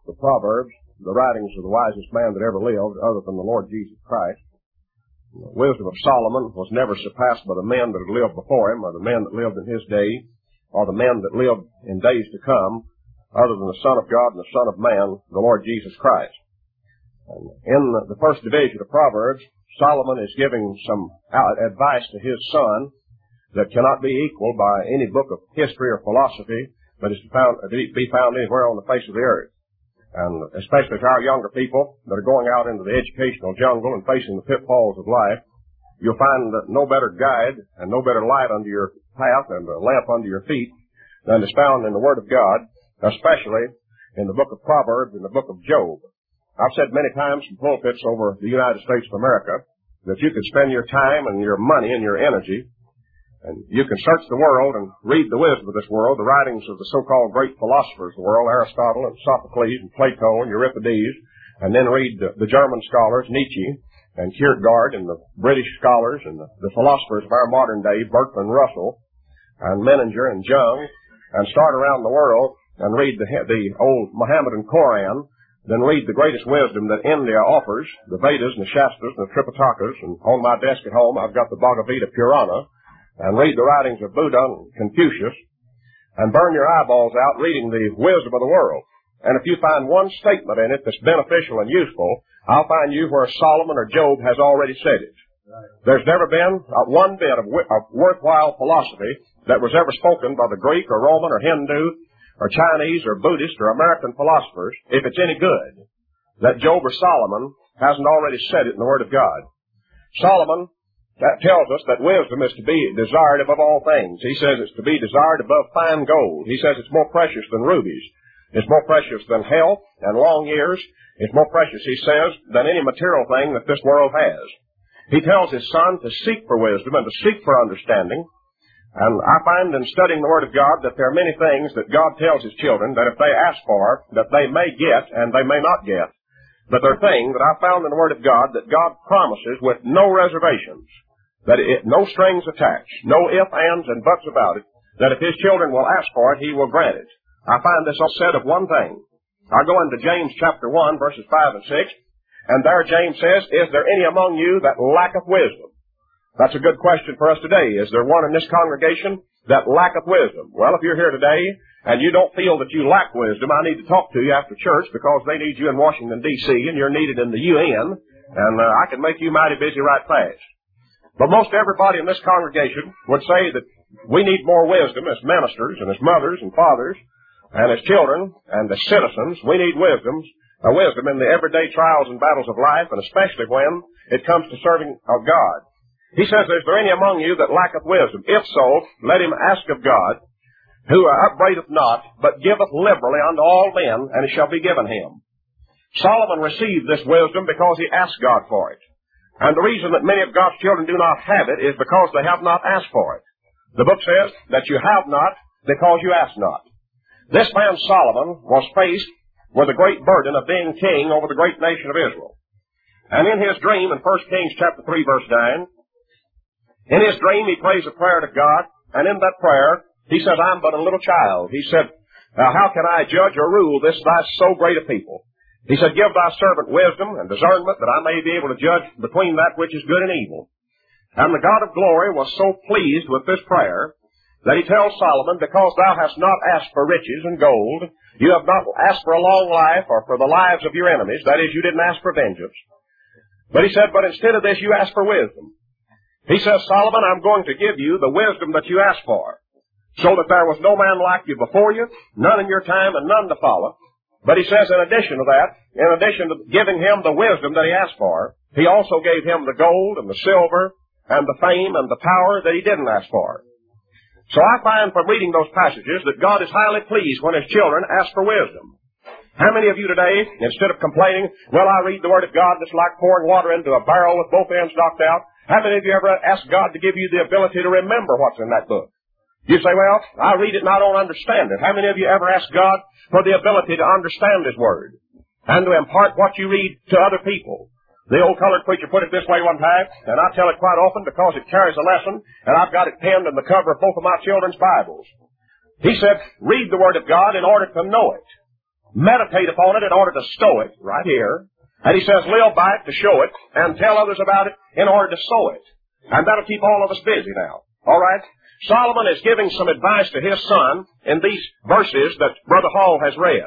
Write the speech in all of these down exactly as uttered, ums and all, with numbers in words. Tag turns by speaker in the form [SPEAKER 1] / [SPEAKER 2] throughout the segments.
[SPEAKER 1] the Proverbs, the writings of the wisest man that ever lived, other than the Lord Jesus Christ. The wisdom of Solomon was never surpassed by the men that had lived before him, or the men that lived in his day, or the men that lived in days to come, other than the Son of God and the Son of Man, the Lord Jesus Christ. And in the first division of Proverbs, Solomon is giving some advice to his son that cannot be equaled by any book of history or philosophy that is to found, be found anywhere on the face of the earth. And especially to our younger people that are going out into the educational jungle and facing the pitfalls of life, you'll find no better guide and no better light under your path and a lamp under your feet than is found in the Word of God, especially in the book of Proverbs and the book of Job. I've said many times from pulpits over the United States of America that you could spend your time and your money and your energy, and you can search the world and read the wisdom of this world, the writings of the so-called great philosophers of the world, Aristotle and Sophocles and Plato and Euripides, and then read the, the German scholars, Nietzsche and Kierkegaard, and the British scholars and the, the philosophers of our modern day, Bertrand Russell and Menninger and Jung, and start around the world and read the, the old Mohammedan Koran, then read the greatest wisdom that India offers, the Vedas and the Shastras and the Tripitakas, and on my desk at home I've got the Bhagavata Purana, and read the writings of Buddha and Confucius, and burn your eyeballs out reading the wisdom of the world. And if you find one statement in it that's beneficial and useful, I'll find you where Solomon or Job has already said it. There's never been uh, one bit of, w- of worthwhile philosophy that was ever spoken by the Greek or Roman or Hindu or Chinese or Buddhist or American philosophers, if it's any good, that Job or Solomon hasn't already said it in the Word of God. Solomon, that tells us that wisdom is to be desired above all things. He says it's to be desired above fine gold. He says it's more precious than rubies. It's more precious than health and long years. It's more precious, he says, than any material thing that this world has. He tells his son to seek for wisdom and to seek for understanding. And I find in studying the Word of God that there are many things that God tells His children that if they ask for, that they may get and they may not get. But there are things that I found in the Word of God that God promises with no reservations, that it, no strings attached, no ifs, ands, and buts about it, that if His children will ask for it, He will grant it. I find this all said of one thing. I go into James chapter one, verses five and six, and there James says, "Is there any among you that lacketh wisdom?" That's a good question for us today. Is there one in this congregation that lacketh wisdom? Well, if you're here today and you don't feel that you lack wisdom, I need to talk to you after church because they need you in Washington, D C, and you're needed in the U N, and uh, I can make you mighty busy right fast. But most everybody in this congregation would say that we need more wisdom as ministers and as mothers and fathers and as children and as citizens. We need wisdom, uh, wisdom in the everyday trials and battles of life, and especially when it comes to serving of God. He says, "Is there any among you that lacketh wisdom? If so, let him ask of God, who upbraideth not, but giveth liberally unto all men, and it shall be given him." Solomon received this wisdom because he asked God for it. And the reason that many of God's children do not have it is because they have not asked for it. The book says that you have not because you ask not. This man Solomon was faced with a great burden of being king over the great nation of Israel. And in his dream, in First Kings chapter three, verse nine, in his dream, he prays a prayer to God, and in that prayer, he says, "I'm but a little child." He said, "Now how can I judge or rule this thy so great a people?" He said, "Give thy servant wisdom and discernment, that I may be able to judge between that which is good and evil." And the God of glory was so pleased with this prayer that he tells Solomon, "Because thou hast not asked for riches and gold, you have not asked for a long life or for the lives of your enemies," that is, you didn't ask for vengeance. But he said, "But instead of this, you asked for wisdom." He says, "Solomon, I'm going to give you the wisdom that you asked for, so that there was no man like you before you, none in your time and none to follow." But he says, in addition to that, in addition to giving him the wisdom that he asked for, he also gave him the gold and the silver and the fame and the power that he didn't ask for. So I find from reading those passages that God is highly pleased when His children ask for wisdom. How many of you today, instead of complaining, "Well, I read the Word of God, it's like pouring water into a barrel with both ends knocked out," how many of you ever asked God to give you the ability to remember what's in that book? You say, "Well, I read it and I don't understand it." How many of you ever asked God for the ability to understand His Word and to impart what you read to other people? The old colored preacher put it this way one time, and I tell it quite often because it carries a lesson, and I've got it penned in the cover of both of my children's Bibles. He said, "Read the Word of God in order to know it." meditate upon it in order to stow it, right here. And he says, live by it to show it, and tell others about it in order to sow it. And that'll keep all of us busy now. All right? Solomon is giving some advice to his son in these verses that Brother Hall has read.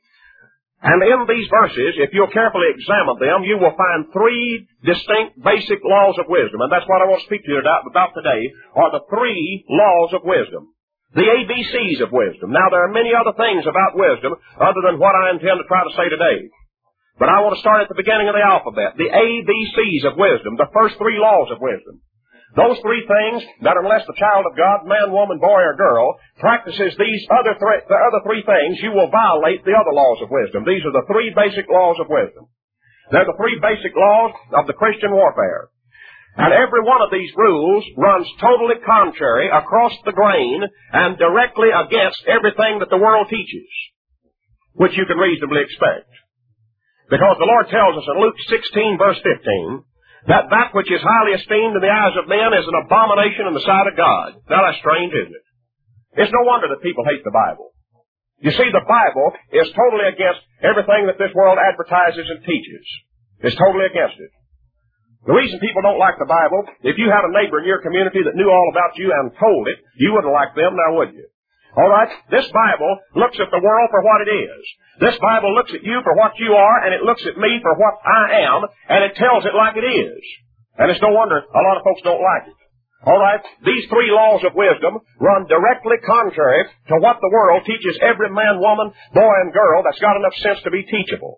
[SPEAKER 1] And in these verses, if you'll carefully examine them, you will find three distinct basic laws of wisdom. And that's what I want to speak to you about today, are the three laws of wisdom. The A B Cs of wisdom. Now, there are many other things about wisdom other than what I intend to try to say today. But I want to start at the beginning of the alphabet. The A B Cs of wisdom, the first three laws of wisdom. Those three things that unless the child of God, man, woman, boy, or girl, practices these other three, the other three things, you will violate the other laws of wisdom. These are the three basic laws of wisdom. They're the three basic laws of the Christian warfare. And every one of these rules runs totally contrary, across the grain, and directly against everything that the world teaches, which you can reasonably expect. Because the Lord tells us in Luke sixteen, verse fifteen, that that which is highly esteemed in the eyes of men is an abomination in the sight of God. Now that's strange, isn't it? It's no wonder that people hate the Bible. You see, the Bible is totally against everything that this world advertises and teaches. It's totally against it. The reason people don't like the Bible, if you had a neighbor in your community that knew all about you and told it, you wouldn't like them, now would you? All right? This Bible looks at the world for what it is. This Bible looks at you for what you are, and it looks at me for what I am, and it tells it like it is. And it's no wonder a lot of folks don't like it. All right? These three laws of wisdom run directly contrary to what the world teaches every man, woman, boy, and girl that's got enough sense to be teachable.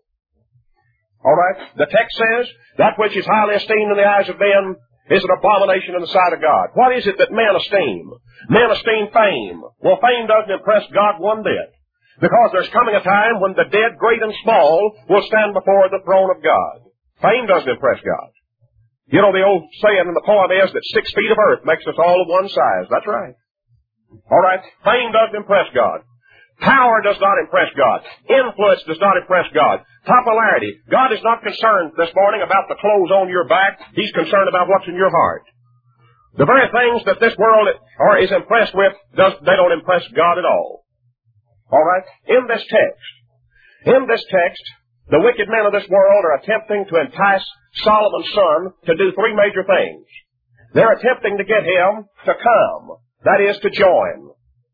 [SPEAKER 1] All right? The text says, that which is highly esteemed in the eyes of men is an abomination in the sight of God. What is it that men esteem? Men esteem fame. Well, fame doesn't impress God one bit. Because there's coming a time when the dead, great and small, will stand before the throne of God. Fame doesn't impress God. You know, the old saying in the poem is that six feet of earth makes us all of one size. That's right. All right? Fame doesn't impress God. Power does not impress God. Influence does not impress God. Popularity. God is not concerned this morning about the clothes on your back. He's concerned about what's in your heart. The very things that this world or is impressed with, does, they don't impress God at all. All right? In this text, in this text, the wicked men of this world are attempting to entice Solomon's son to do three major things. They're attempting to get him to come. That is, to join.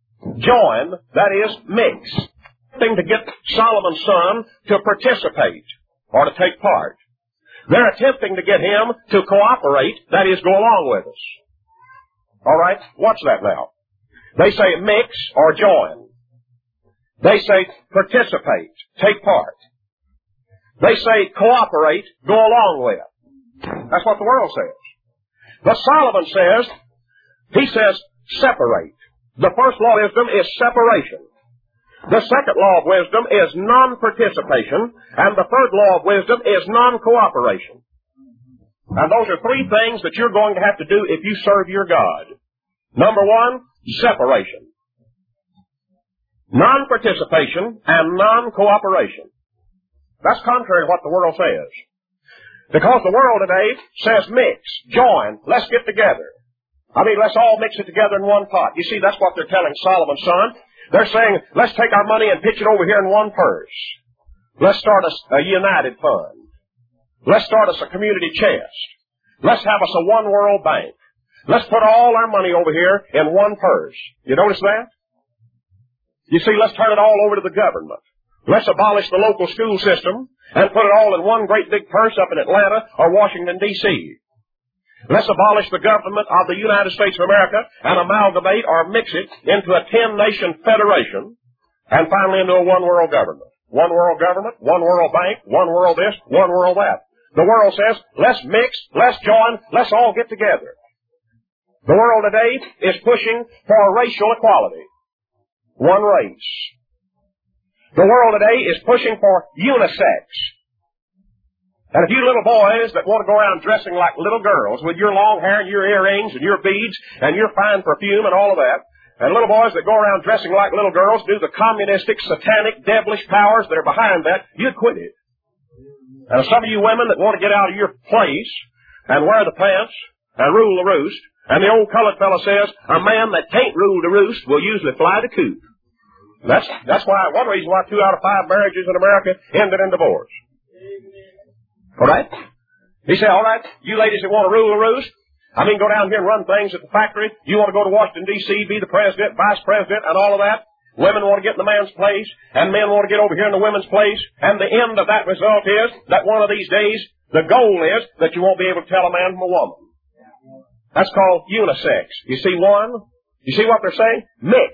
[SPEAKER 1] Join, that is, mix. Thing to get Solomon's son to participate or to take part. They're attempting to get him to cooperate, that is, go along with us. All right? Watch that now. They say mix or join. They say participate, take part. They say cooperate, go along with. That's what the world says. But Solomon says, he says separate. The first law of wisdom is separation. The second law of wisdom is non-participation. And the third law of wisdom is non-cooperation. And those are three things that you're going to have to do if you serve your God. Number one, separation. Non-participation and non-cooperation. That's contrary to what the world says. Because the world today says mix, join, let's get together. I mean, let's all mix it together in one pot. You see, that's what they're telling Solomon's son. They're saying, let's take our money and pitch it over here in one purse. Let's start a, a united fund. Let's start us a community chest. Let's have us a one world bank. Let's put all our money over here in one purse. You notice that? You see, let's turn it all over to the government. Let's abolish the local school system and put it all in one great big purse up in Atlanta or Washington, D C Let's abolish the government of the United States of America and amalgamate or mix it into a ten-nation federation and finally into a one-world government. One world government, one world bank, one world this, one world that. The world says, let's mix, let's join, let's all get together. The world today is pushing for racial equality. One race. The world today is pushing for unisex. And if you little boys that want to go around dressing like little girls with your long hair and your earrings and your beads and your fine perfume and all of that, and little boys that go around dressing like little girls do the communistic, satanic, devilish powers that are behind that, you'd quit it. And some of you women that want to get out of your place and wear the pants and rule the roost, and the old colored fellow says, a man that can't rule the roost will usually fly the coop. That's, that's why, one reason why two out of five marriages in America ended in divorce. All right? He said, all right, you ladies that want to rule the roost, I mean, go down here and run things at the factory. You want to go to Washington, D C, be the president, vice president, and all of that. Women want to get in the man's place, and men want to get over here in the women's place. And the end of that result is that one of these days, the goal is that you won't be able to tell a man from a woman. That's called unisex. You see one? You see what they're saying? Mix.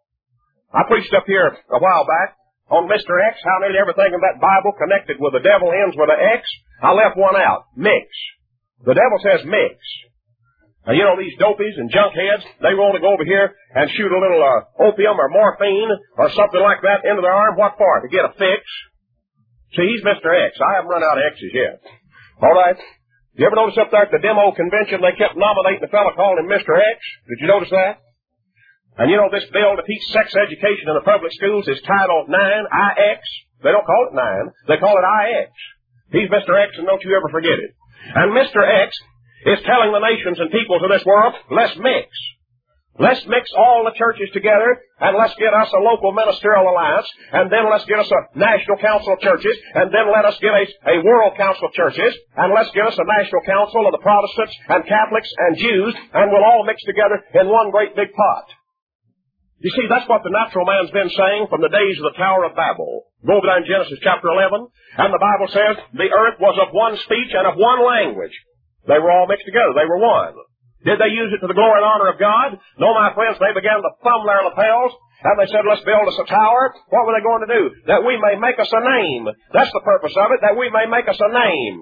[SPEAKER 1] I preached up here a while back on Mister X, how nearly everything in that Bible connected with the devil ends with an X. I left one out. Mix. The devil says mix. Now, you know, these dopies and junkheads, they want to go over here and shoot a little uh, opium or morphine or something like that into their arm. What for? To get a fix. See, he's Mister X. I haven't run out of X's yet. All right. You ever notice up there at the demo convention they kept nominating a fellow calling him Mister X? Did you notice that? And you know, this bill to teach sex education in the public schools is Title nine, I X. They don't call it nine. They call it I X. He's Mister X, and don't you ever forget it. And Mister X is telling the nations and peoples of this world, let's mix. Let's mix all the churches together, and let's get us a local ministerial alliance, and then let's get us a national council of churches, and then let us get a, a world council of churches, and let's get us a national council of the Protestants and Catholics and Jews, and we'll all mix together in one great big pot. You see, that's what the natural man's been saying from the days of the Tower of Babel. Go over there in Genesis chapter eleven, and the Bible says the earth was of one speech and of one language. They were all mixed together. They were one. Did they use it to the glory and honor of God? No, my friends, they began to thumb their lapels, and they said, let's build us a tower. What were they going to do? That we may make us a name. That's the purpose of it, that we may make us a name.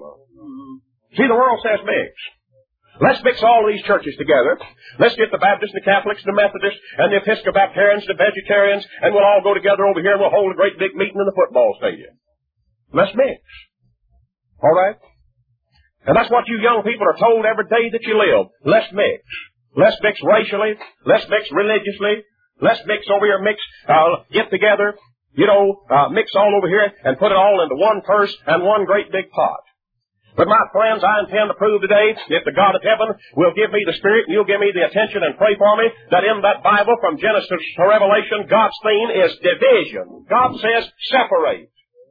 [SPEAKER 1] See, the world says mix. Let's mix all of these churches together. Let's get the Baptists and the Catholics and the Methodists and the Episcopalians and the Vegetarians, and we'll all go together over here and we'll hold a great big meeting in the football stadium. Let's mix. All right? And that's what you young people are told every day that you live. Let's mix. Let's mix racially. Let's mix religiously. Let's mix over here, mix, uh, get together, you know, uh, mix all over here and put it all into one purse and one great big pot. But my friends, I intend to prove today, if the God of heaven will give me the Spirit and you'll give me the attention and pray for me, that in that Bible from Genesis to Revelation, God's theme is division. God says separate.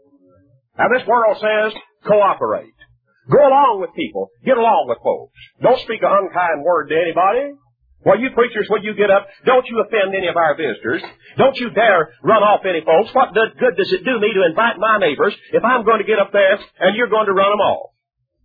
[SPEAKER 1] Now this world says cooperate. Go along with people. Get along with folks. Don't speak an unkind word to anybody. Well, you preachers, when you get up, don't you offend any of our visitors. Don't you dare run off any folks. What good does it do me to invite my neighbors if I'm going to get up there and you're going to run them off?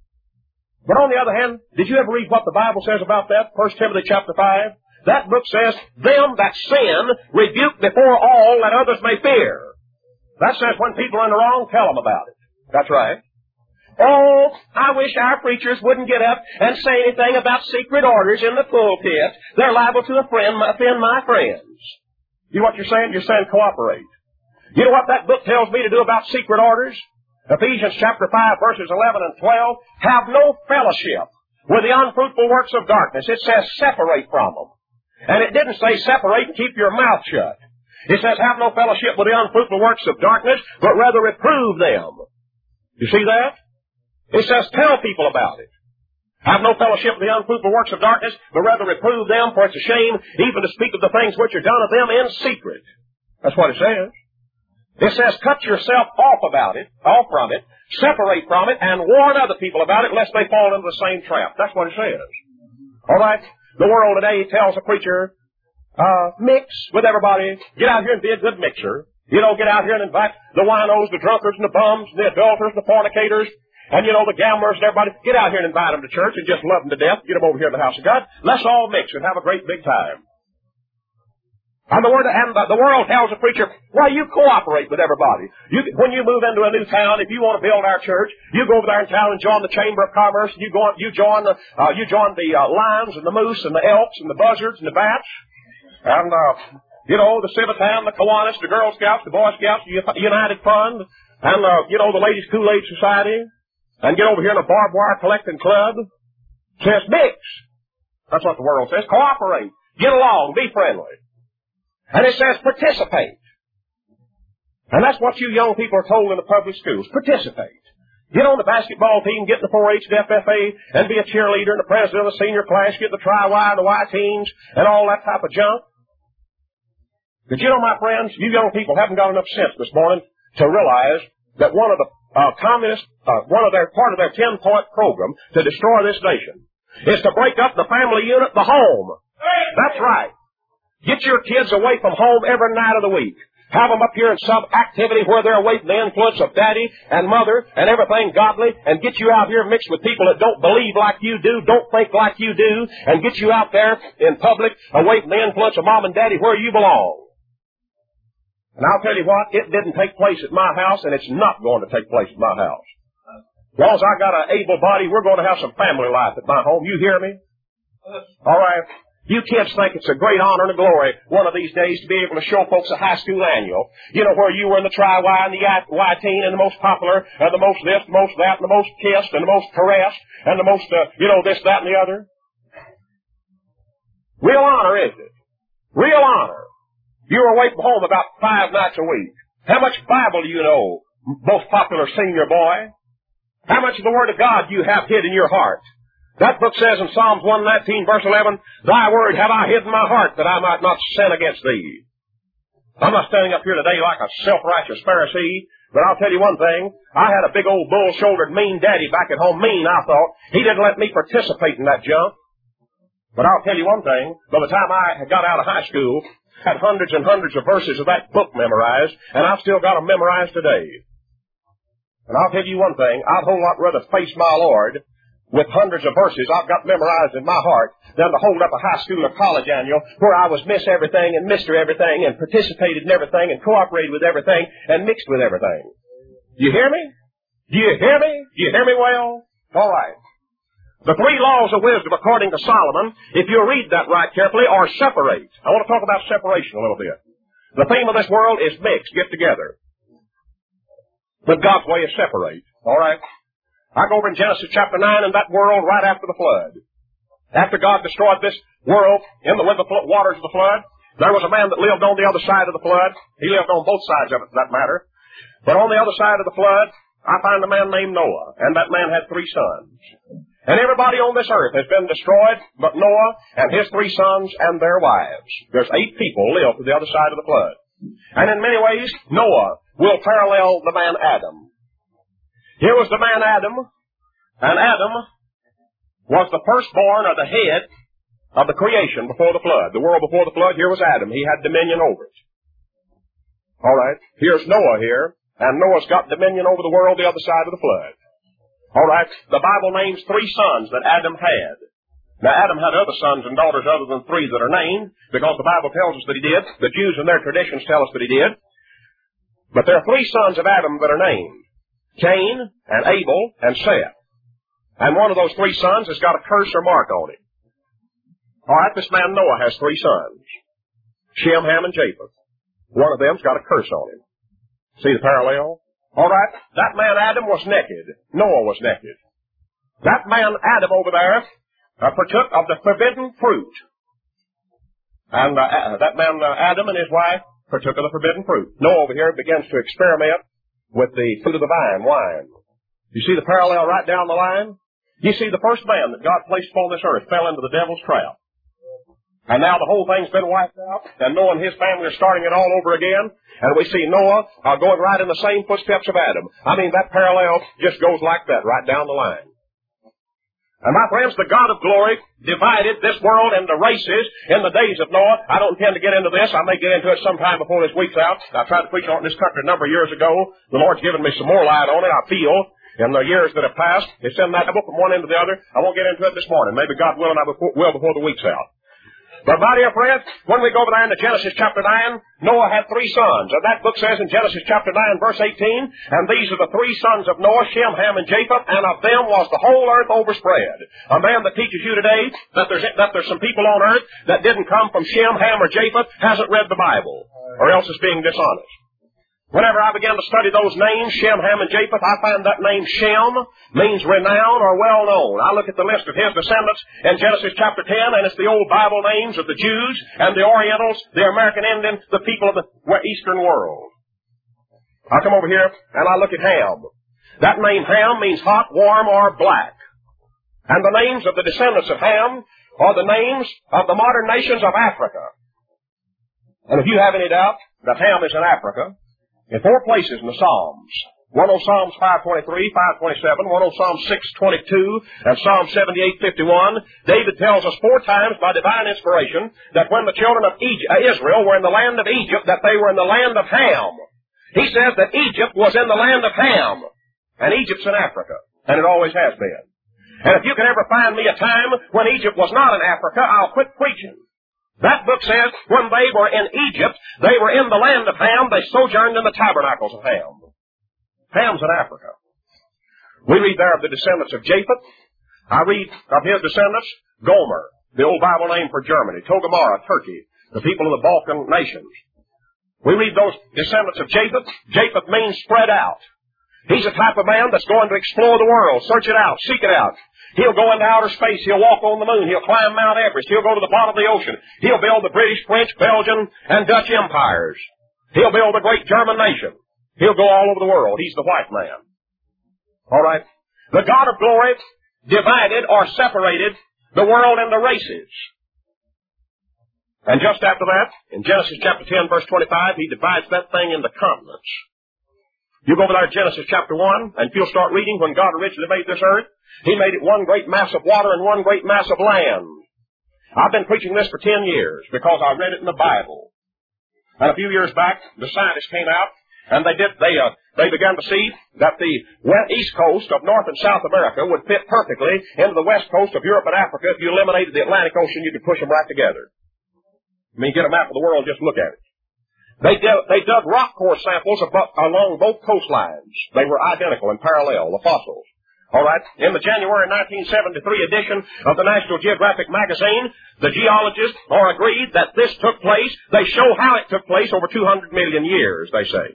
[SPEAKER 1] But on the other hand, did you ever read what the Bible says about that? First Timothy chapter five. That book says, them that sin rebuke before all that others may fear. That says when people are in the wrong, tell them about it. That's right. Oh, I wish our preachers wouldn't get up and say anything about secret orders in the pulpit. They're liable to offend my, offend my friends. You know what you're saying? You're saying cooperate. You know what that book tells me to do about secret orders? Ephesians chapter five, verses eleven and twelve. Have no fellowship with the unfruitful works of darkness. It says separate from them. And it didn't say separate and keep your mouth shut. It says have no fellowship with the unfruitful works of darkness, but rather reprove them. You see that? It says, tell people about it. Have no fellowship with the unfruitful works of darkness, but rather reprove them, for it's a shame even to speak of the things which are done of them in secret. That's what it says. It says, cut yourself off about it, off from it, separate from it, and warn other people about it, lest they fall into the same trap. That's what it says. All right? The world today tells a preacher, uh, mix with everybody. Get out here and be a good mixer. You know, get out here and invite the winos, the drunkards, and the bums, and the adulterers, and the fornicators, and, you know, the gamblers and everybody. Get out here and invite them to church and just love them to death. Get them over here in the house of God. Let's all mix and have a great big time. And the, word, and the, the world tells a preacher, why, you cooperate with everybody. You, when you move into a new town, if you want to build our church, you go over there in town and join the Chamber of Commerce. And you, go, you join the, uh, you join the uh, lions and the moose and the elks and the buzzards and the bats. And, uh, you know, the Civitan, the Kiwanis, the Girl Scouts, the Boy Scouts, the United Fund, and, uh, you know, the Ladies Kool-Aid Society. And get over here in a barbed wire collecting club. It says mix. That's what the world says. Cooperate. Get along. Be friendly. And it says participate. And that's what you young people are told in the public schools. Participate. Get on the basketball team, get in the four H and F F A, and be a cheerleader and the president of the senior class, get the tri-Y and the Y teams, and all that type of junk. Did you know, my friends, you young people haven't got enough sense this morning to realize that one of the uh, communists, uh, one of their, part of their ten-point program to destroy this nation is to break up the family unit, the home. That's right. Get your kids away from home every night of the week. Have them up here in some activity where they're away from the influence of daddy and mother and everything godly, and get you out here mixed with people that don't believe like you do, don't think like you do, and get you out there in public away from the influence of mom and daddy where you belong. And I'll tell you what, it didn't take place at my house, and it's not going to take place at my house. As long as I got an able body, we're going to have some family life at my home. You hear me? All right. You kids think it's a great honor and a glory one of these days to be able to show folks a high school annual. You know, where you were in the tri-Y and the Y-teen and the most popular and the most this, the most that, and the most kissed and the most caressed and the most, uh, you know, this, that, and the other. Real honor, isn't it? Real honor. You were away from home about five nights a week. How much Bible do you know, most popular senior boy? How much of the Word of God do you have hid in your heart? That book says in Psalms one nineteen, verse eleven, Thy word have I hid in my heart, that I might not sin against thee. I'm not standing up here today like a self-righteous Pharisee, but I'll tell you one thing. I had a big old bull-shouldered mean daddy back at home. Mean, I thought. He didn't let me participate in that junk. But I'll tell you one thing. By the time I got out of high school, I had hundreds and hundreds of verses of that book memorized, and I've still got them memorized today. And I'll tell you one thing. I'd a whole lot rather face my Lord with hundreds of verses I've got memorized in my heart than to hold up a high school or college annual where I was Miss Everything and Mister Everything and participated in everything and cooperated with everything and mixed with everything. Do you hear me? Do you hear me? Do you hear me well? All right. The three laws of wisdom, according to Solomon, if you read that right carefully, are separate. I want to talk about separation a little bit. The theme of this world is mix, get together. But God's way is separate. All right. I go over in Genesis chapter nine in that world right after the flood. After God destroyed this world in the, with the waters of the flood, there was a man that lived on the other side of the flood. He lived on both sides of it, for that matter. But on the other side of the flood, I find a man named Noah, and that man had three sons. And everybody on this earth has been destroyed but Noah and his three sons and their wives. There's eight people live to the other side of the flood. And in many ways, Noah will parallel the man Adam. Here was the man Adam, and Adam was the firstborn or the head of the creation before the flood. The world before the flood, here was Adam. He had dominion over it. All right, here's Noah here, and Noah's got dominion over the world the other side of the flood. All right, the Bible names three sons that Adam had. Now, Adam had other sons and daughters other than three that are named, because the Bible tells us that he did. The Jews and their traditions tell us that he did. But there are three sons of Adam that are named. Cain, and Abel, and Seth. And one of those three sons has got a curse or mark on him. All right, this man Noah has three sons. Shem, Ham, and Japheth. One of them's got a curse on him. See the parallel? All right, that man Adam was naked. Noah was naked. That man Adam over there uh, partook of the forbidden fruit. And uh, that man uh, Adam and his wife partook of the forbidden fruit. Noah over here begins to experiment with the fruit of the vine, wine. You see the parallel right down the line? You see, the first man that God placed upon this earth fell into the devil's trap. And now the whole thing's been wiped out, and Noah and his family are starting it all over again. And we see Noah uh, going right in the same footsteps of Adam. I mean, that parallel just goes like that, right down the line. And my friends, the God of glory divided this world into races in the days of Noah. I don't intend to get into this. I may get into it sometime before this week's out. I tried to preach on this country a number of years ago. The Lord's given me some more light on it, I feel, in the years that have passed. It's in that book from one end to the other. I won't get into it this morning. Maybe God willing, I will before the week's out. But my dear friends, when we go over there into Genesis chapter nine, Noah had three sons. And that book says in Genesis chapter nine, verse eighteen, and these are the three sons of Noah, Shem, Ham, and Japheth, and of them was the whole earth overspread. A man that teaches you today that there's, that there's some people on earth that didn't come from Shem, Ham, or Japheth hasn't read the Bible, or else is being dishonest. Whenever I began to study those names, Shem, Ham, and Japheth, I find that name Shem means renowned or well known. I look at the list of his descendants in Genesis chapter ten, and it's the old Bible names of the Jews and the Orientals, the American Indians, the people of the Eastern world. I come over here and I look at Ham. That name Ham means hot, warm, or black. And the names of the descendants of Ham are the names of the modern nations of Africa. And if you have any doubt that Ham is in Africa, in four places in the Psalms, one on Psalms five twenty-three, five twenty-seven, one on Psalm six twenty-two, and Psalm seventy-eight fifty-one, David tells us four times by divine inspiration that when the children of Egypt, uh, Israel were in the land of Egypt, that they were in the land of Ham. He says that Egypt was in the land of Ham, and Egypt's in Africa, and it always has been. And if you can ever find me a time when Egypt was not in Africa, I'll quit preaching. That book says when they were in Egypt, they were in the land of Ham, they sojourned in the tabernacles of Ham. Ham's in Africa. We read there of the descendants of Japheth. I read of his descendants, Gomer, the old Bible name for Germany, Togarmah, Turkey, the people of the Balkan nations. We read those descendants of Japheth. Japheth means spread out. He's a type of man that's going to explore the world, search it out, seek it out. He'll go into outer space. He'll walk on the moon. He'll climb Mount Everest. He'll go to the bottom of the ocean. He'll build the British, French, Belgian, and Dutch empires. He'll build a great German nation. He'll go all over the world. He's the white man. All right? The God of glory divided or separated the world into races. And just after that, in Genesis chapter ten, verse twenty-five, he divides that thing into continents. You go over there to Genesis chapter one, and if you'll start reading, when God originally made this earth, he made it one great mass of water and one great mass of land. I've been preaching this for ten years because I read it in the Bible. And a few years back, the scientists came out, and they did, they, uh, they began to see that the east coast of North and South America would fit perfectly into the west coast of Europe and Africa. If you eliminated the Atlantic Ocean, you could push them right together. I mean, get a map of the world, just look at it. They, dug, they dug rock core samples above, along both coastlines. They were identical and parallel, the fossils. All right. In the January nineteen seventy-three edition of the National Geographic magazine, the geologists are agreed that this took place. They show how it took place over two hundred million years, they say.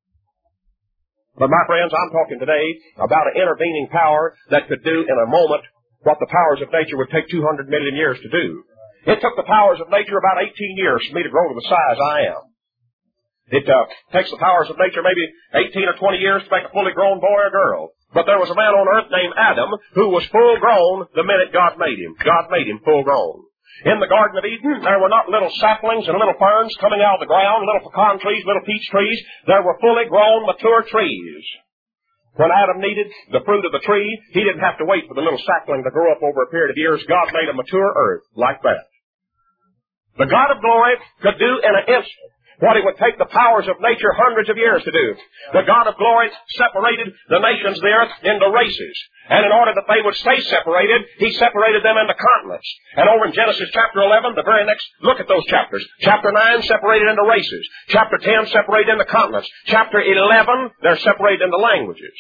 [SPEAKER 1] But my friends, I'm talking today about an intervening power that could do in a moment what the powers of nature would take two hundred million years to do. It took the powers of nature about eighteen years for me to grow to the size I am. It uh, takes the powers of nature maybe eighteen or twenty years to make a fully grown boy or girl. But there was a man on earth named Adam who was full grown the minute God made him. God made him full grown. In the Garden of Eden, there were not little saplings and little ferns coming out of the ground, little pecan trees, little peach trees. There were fully grown, mature trees. When Adam needed the fruit of the tree, he didn't have to wait for the little sapling to grow up over a period of years. God made a mature earth like that. The God of glory could do in an instant what it would take the powers of nature hundreds of years to do. The God of glory separated the nations of the earth into races. And in order that they would stay separated, he separated them into continents. And over in Genesis chapter eleven, the very next, look at those chapters. Chapter nine, separated into races. Chapter ten, separated into continents. Chapter eleven, they're separated into languages.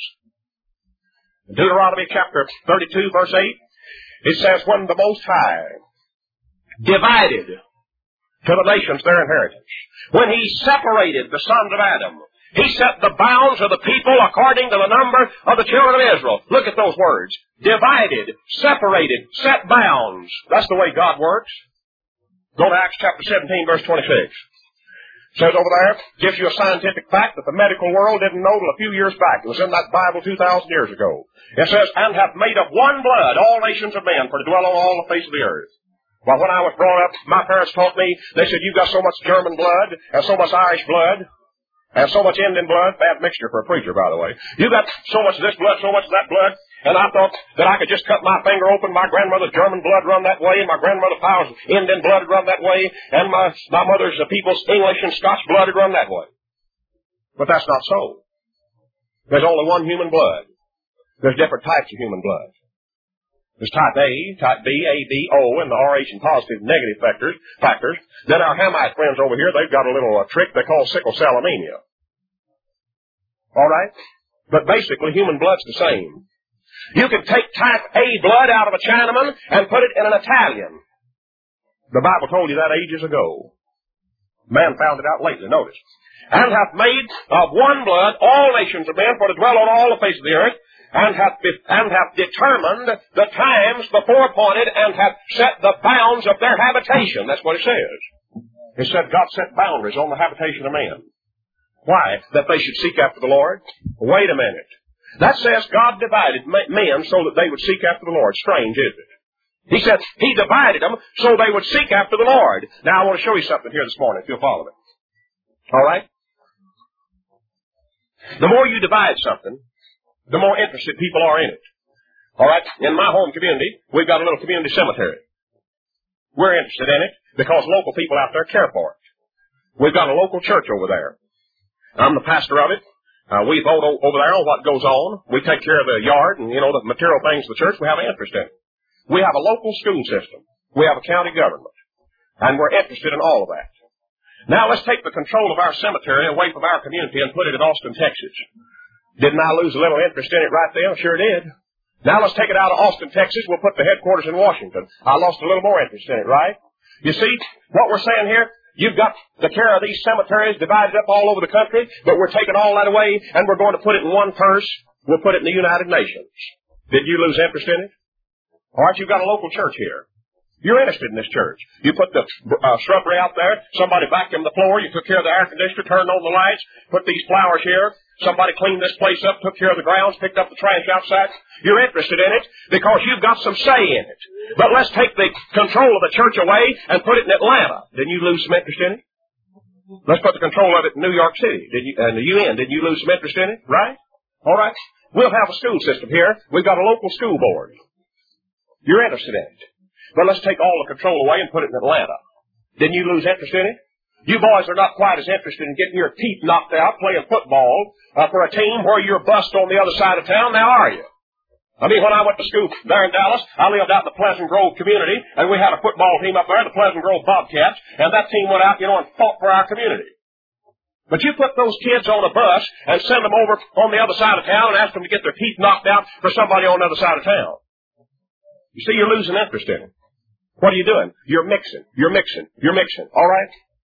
[SPEAKER 1] Deuteronomy chapter thirty-two, verse eight, it says, when the Most High divided to the nations their inheritance, when he separated the sons of Adam, he set the bounds of the people according to the number of the children of Israel. Look at those words. Divided, separated, set bounds. That's the way God works. Go to Acts chapter seventeen, verse twenty-six. It says over there, gives you a scientific fact that the medical world didn't know till a few years back. It was in that Bible two thousand years ago. It says, and have made of one blood all nations of men for to dwell on all the face of the earth. Well, when I was growing up, my parents taught me, they said, you've got so much German blood, and so much Irish blood, and so much Indian blood. Bad mixture for a preacher, by the way. You got so much of this blood, so much of that blood, and I thought that I could just cut my finger open. My grandmother's German blood run that way, and my grandmother's Powell's Indian blood run that way, and my, my mother's uh, people's English and Scotch blood run that way. But that's not so. There's only one human blood. There's different types of human blood. There's type A, type B, A, B, O, and the R H and positive and negative factors. factors. Then our Hamite friends over here, they've got a little uh, trick they call sickle cell anemia. All right? But basically, human blood's the same. You can take type A blood out of a Chinaman and put it in an Italian. The Bible told you that ages ago. Man found it out lately, notice. And hath made of one blood all nations of men for to dwell on all the face of the earth, and hath, be- and hath determined the times before appointed, and hath set the bounds of their habitation. That's what it says. It said God set boundaries on the habitation of men. Why? That they should seek after the Lord? Wait a minute. That says God divided men so that they would seek after the Lord. Strange, isn't it? He said He divided them so they would seek after the Lord. Now, I want to show you something here this morning, if you'll follow me. All right? The more you divide something, the more interested people are in it. All right? In my home community, we've got a little community cemetery. We're interested in it because local people out there care for it. We've got a local church over there. I'm the pastor of it. Uh, we vote o- over there on what goes on. We take care of the yard and, you know, the material things of the church. We have an interest in it. We have a local school system. We have a county government. And we're interested in all of that. Now let's take the control of our cemetery away from our community and put it in Austin, Texas. Didn't I lose a little interest in it right there? Sure did. Now let's take it out of Austin, Texas. We'll put the headquarters in Washington. I lost a little more interest in it, right? You see, what we're saying here, you've got the care of these cemeteries divided up all over the country, but we're taking all that away and we're going to put it in one purse. We'll put it in the United Nations. Did you lose interest in it? All right, you've got a local church here. You're interested in this church. You put the uh, shrubbery out there. Somebody vacuumed the floor. You took care of the air conditioner, turned on the lights, put these flowers here. Somebody cleaned this place up, took care of the grounds, picked up the trash outside. You're interested in it because you've got some say in it. But let's take the control of the church away and put it in Atlanta. Didn't you lose some interest in it? Let's put the control of it in New York City. Did you, and the U N. Didn't you lose some interest in it? Right? All right. We'll have a school system here. We've got a local school board. You're interested in it. But let's take all the control away and put it in Atlanta. Didn't you lose interest in it? You boys are not quite as interested in getting your teeth knocked out playing football uh, for a team where you're bust on the other side of town, now are you? I mean, when I went to school there in Dallas, I lived out in the Pleasant Grove community, and we had a football team up there, the Pleasant Grove Bobcats, and that team went out, you know, and fought for our community. But you put those kids on a bus and send them over on the other side of town and ask them to get their teeth knocked out for somebody on the other side of town. You see, you're losing interest in it. What are you doing? You're mixing. You're mixing. You're mixing. All right?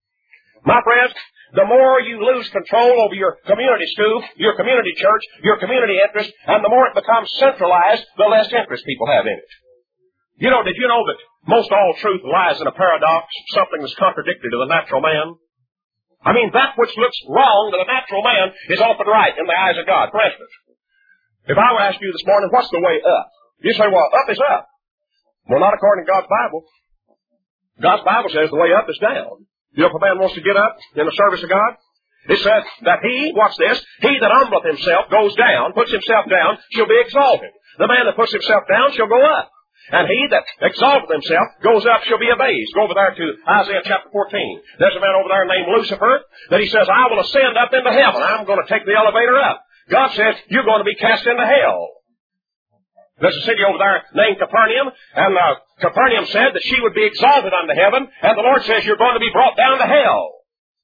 [SPEAKER 1] My friends, the more you lose control over your community school, your community church, your community interest, and the more it becomes centralized, the less interest people have in it. You know, did you know that most all truth lies in a paradox, something that's contradictory to the natural man? I mean, that which looks wrong to the natural man is often right in the eyes of God. For instance, if I were to ask you this morning, what's the way up? You say, well, up is up. Well, not according to God's Bible. God's Bible says the way up is down. You know, if a man wants to get up in the service of God, it says that he, watch this, he that humbleth himself goes down, puts himself down, shall be exalted. The man that puts himself down shall go up. And he that exalteth himself goes up shall be abased. Go over there to Isaiah chapter fourteen. There's a man over there named Lucifer that he says, I will ascend up into heaven. I'm going to take the elevator up. God says, you're going to be cast into hell. There's a city over there named Capernaum, and uh, Capernaum said that she would be exalted unto heaven, and the Lord says you're going to be brought down to hell.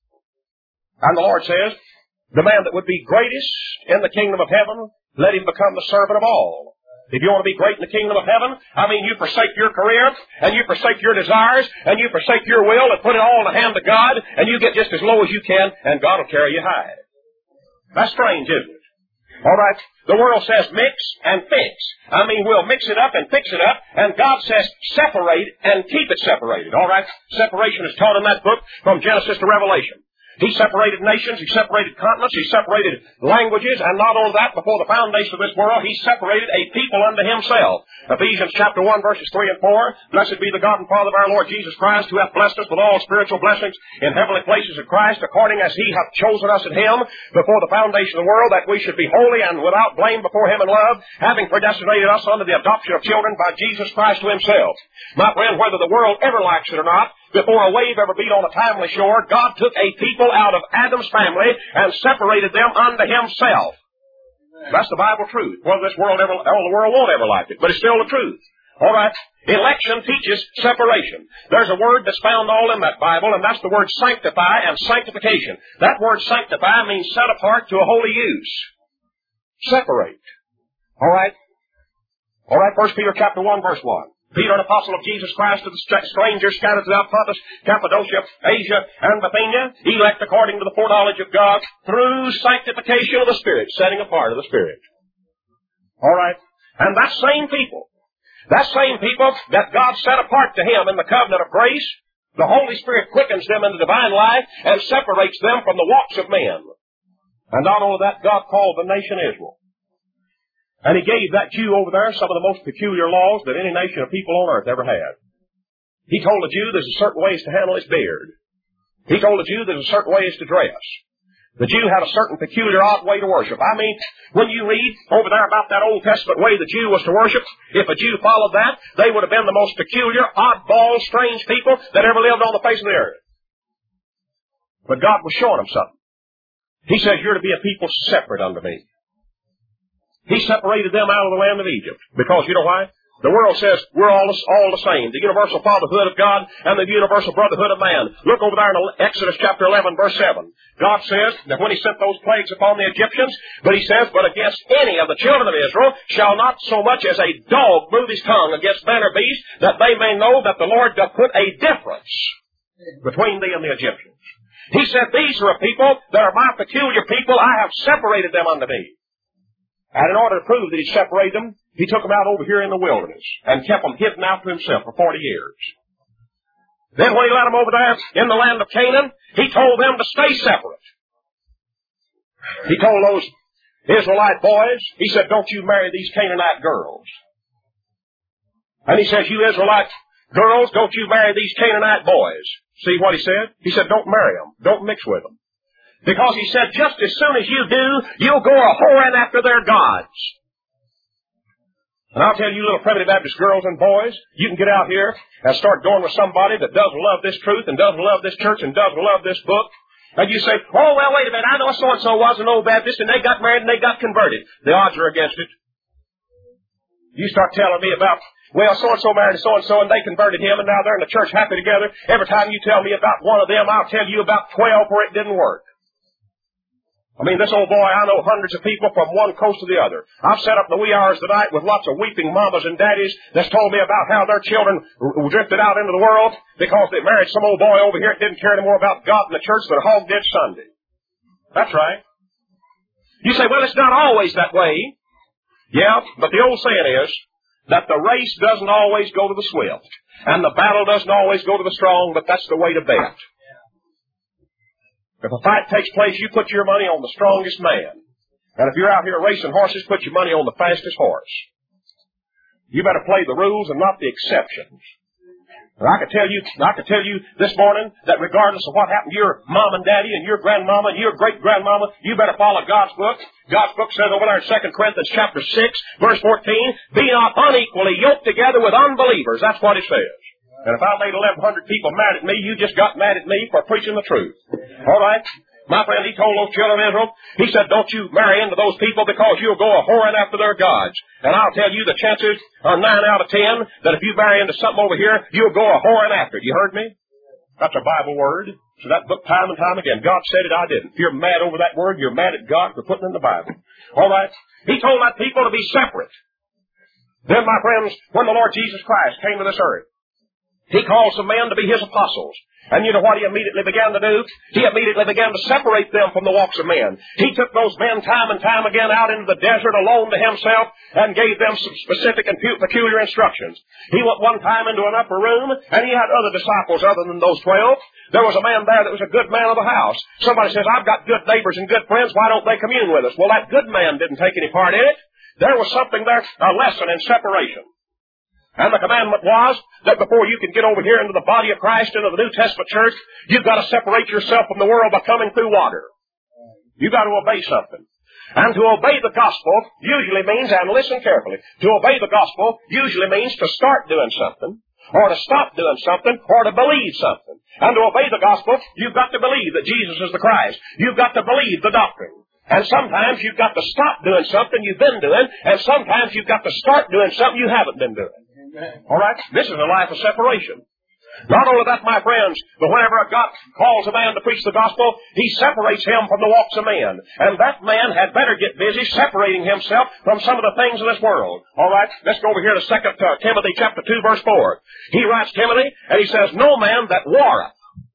[SPEAKER 1] And the Lord says, the man that would be greatest in the kingdom of heaven, let him become the servant of all. If you want to be great in the kingdom of heaven, I mean, you forsake your career, and you forsake your desires, and you forsake your will, and put it all in the hand of God, and you get just as low as you can, and God will carry you high. That's strange, isn't it? All right, the world says mix and fix. I mean, we'll mix it up and fix it up, and God says separate and keep it separated. All right, separation is taught in that book from Genesis to Revelation. He separated nations, he separated continents, he separated languages, and not only that, before the foundation of this world, he separated a people unto himself. Ephesians chapter one, verses three and four, blessed be the God and Father of our Lord Jesus Christ, who hath blessed us with all spiritual blessings in heavenly places in Christ, according as he hath chosen us in him before the foundation of the world, that we should be holy and without blame before him in love, having predestinated us unto the adoption of children by Jesus Christ to himself. My friend, whether the world ever likes it or not, before a wave ever beat on a timely shore, God took a people out of Adam's family and separated them unto himself. That's the Bible truth. Whether this world ever, or the world won't ever like it, but it's still the truth. All right. Election teaches separation. There's a word that's found all in that Bible, and that's the word sanctify and sanctification. That word sanctify means set apart to a holy use. Separate. All right. All right. First Peter chapter one, verse one. Peter, an apostle of Jesus Christ, to the strangers scattered throughout Pontus, Cappadocia, Asia, and Bithynia, elect according to the foreknowledge of God, through sanctification of the Spirit, setting apart of the Spirit. All right? And that same people, that same people that God set apart to him in the covenant of grace, the Holy Spirit quickens them into divine life and separates them from the walks of men. And not only that, God called the nation Israel. And he gave that Jew over there some of the most peculiar laws that any nation of people on earth ever had. He told the Jew there's a certain ways to handle his beard. He told the Jew there's a certain ways to dress. The Jew had a certain peculiar, odd way to worship. I mean, when you read over there about that Old Testament way the Jew was to worship, if a Jew followed that, they would have been the most peculiar, oddball, strange people that ever lived on the face of the earth. But God was showing them something. He says, you're to be a people separate unto me. He separated them out of the land of Egypt. Because, you know why? The world says we're all, all the same. The universal fatherhood of God and the universal brotherhood of man. Look over there in Exodus chapter eleven, verse seven. God says that when He sent those plagues upon the Egyptians, but He says, but against any of the children of Israel shall not so much as a dog move his tongue against man or beast, that they may know that the Lord doth put a difference between thee and the Egyptians. He said, these are a people that are my peculiar people. I have separated them unto me. And in order to prove that He separated them, He took them out over here in the wilderness and kept them hidden out to Himself for forty years. Then when He let them over there in the land of Canaan, He told them to stay separate. He told those Israelite boys, He said, don't you marry these Canaanite girls. And He says, you Israelite girls, don't you marry these Canaanite boys. See what He said? He said, don't marry them. Don't mix with them. Because He said, just as soon as you do, you'll go a-whoring after their gods. And I'll tell you, little primitive Baptist girls and boys, you can get out here and start going with somebody that doesn't love this truth and doesn't love this church and doesn't love this book. And you say, oh, well, wait a minute, I know so-and-so was an old Baptist and they got married and they got converted. The odds are against it. You start telling me about, well, so-and-so married so-and-so and they converted him and now they're in the church happy together. Every time you tell me about one of them, I'll tell you about twelve where it didn't work. I mean, this old boy, I know hundreds of people from one coast to the other. I've sat up in the wee hours of the night with lots of weeping mamas and daddies that's told me about how their children r- drifted out into the world because they married some old boy over here that didn't care any more about God and the church than a hog did Sunday. That's right. You say, well, it's not always that way. Yeah, but the old saying is that the race doesn't always go to the swift, and the battle doesn't always go to the strong, but that's the way to bet. If a fight takes place, you put your money on the strongest man. And if you're out here racing horses, put your money on the fastest horse. You better play the rules and not the exceptions. And I can tell you, I can tell you this morning that regardless of what happened to your mom and daddy and your grandmama and your great-grandmama, you better follow God's book. God's book says over there in Second Corinthians chapter six, verse fourteen, be not unequally yoked together with unbelievers. That's what it says. And if I made eleven hundred people mad at me, you just got mad at me for preaching the truth. All right? My friend, he told those children of Israel, he said, don't you marry into those people because you'll go a-whoring after their gods. And I'll tell you, the chances are nine out of ten that if you marry into something over here, you'll go a-whoring after it. You heard me? That's a Bible word. So that book time and time again. God said it, I didn't. If you're mad over that word, you're mad at God for putting it in the Bible. All right? He told that people to be separate. Then, my friends, when the Lord Jesus Christ came to this earth, He called some men to be His apostles. And you know what He immediately began to do? He immediately began to separate them from the walks of men. He took those men time and time again out into the desert alone to Himself and gave them some specific and peculiar instructions. He went one time into an upper room and He had other disciples other than those twelve. There was a man there that was a good man of the house. Somebody says, I've got good neighbors and good friends. Why don't they commune with us? Well, that good man didn't take any part in it. There was something there, a lesson in separation. And the commandment was that before you can get over here into the body of Christ, into the New Testament church, you've got to separate yourself from the world by coming through water. You've got to obey something. And to obey the gospel usually means, and listen carefully, to obey the gospel usually means to start doing something, or to stop doing something, or to believe something. And to obey the gospel, you've got to believe that Jesus is the Christ. You've got to believe the doctrine. And sometimes you've got to stop doing something you've been doing, and sometimes you've got to start doing something you haven't been doing. All right? This is a life of separation. Not only that, my friends, but whenever God calls a man to preach the gospel, He separates him from the walks of men. And that man had better get busy separating himself from some of the things of this world. All right? Let's go over here to Second Timothy chapter two, verse four. He writes Timothy, and he says, no man that warreth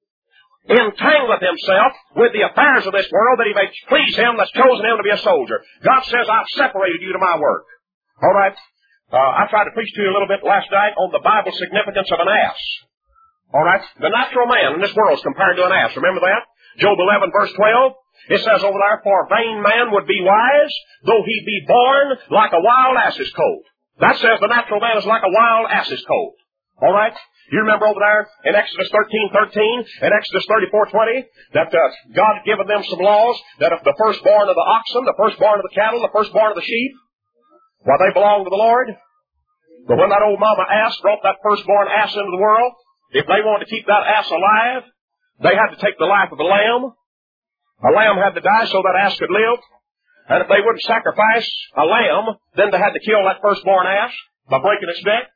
[SPEAKER 1] entangleth himself with the affairs of this world, that he may please him that's chosen him to be a soldier. God says, I've separated you to my work. All right? Uh, I tried to preach to you a little bit last night on the Bible significance of an ass. All right? The natural man in this world is compared to an ass. Remember that? Job eleven, verse twelve. It says over there, for vain man would be wise, though he be born like a wild ass's colt. That says the natural man is like a wild ass's colt. All right? You remember over there in Exodus thirteen thirteen and Exodus thirty-four twenty that uh, God had given them some laws that if the firstborn of the oxen, the firstborn of the cattle, the firstborn of the sheep, well, they belonged to the Lord. But when that old mama ass brought that firstborn ass into the world, if they wanted to keep that ass alive, they had to take the life of a lamb. A lamb had to die so that ass could live. And if they wouldn't sacrifice a lamb, then they had to kill that firstborn ass by breaking its neck.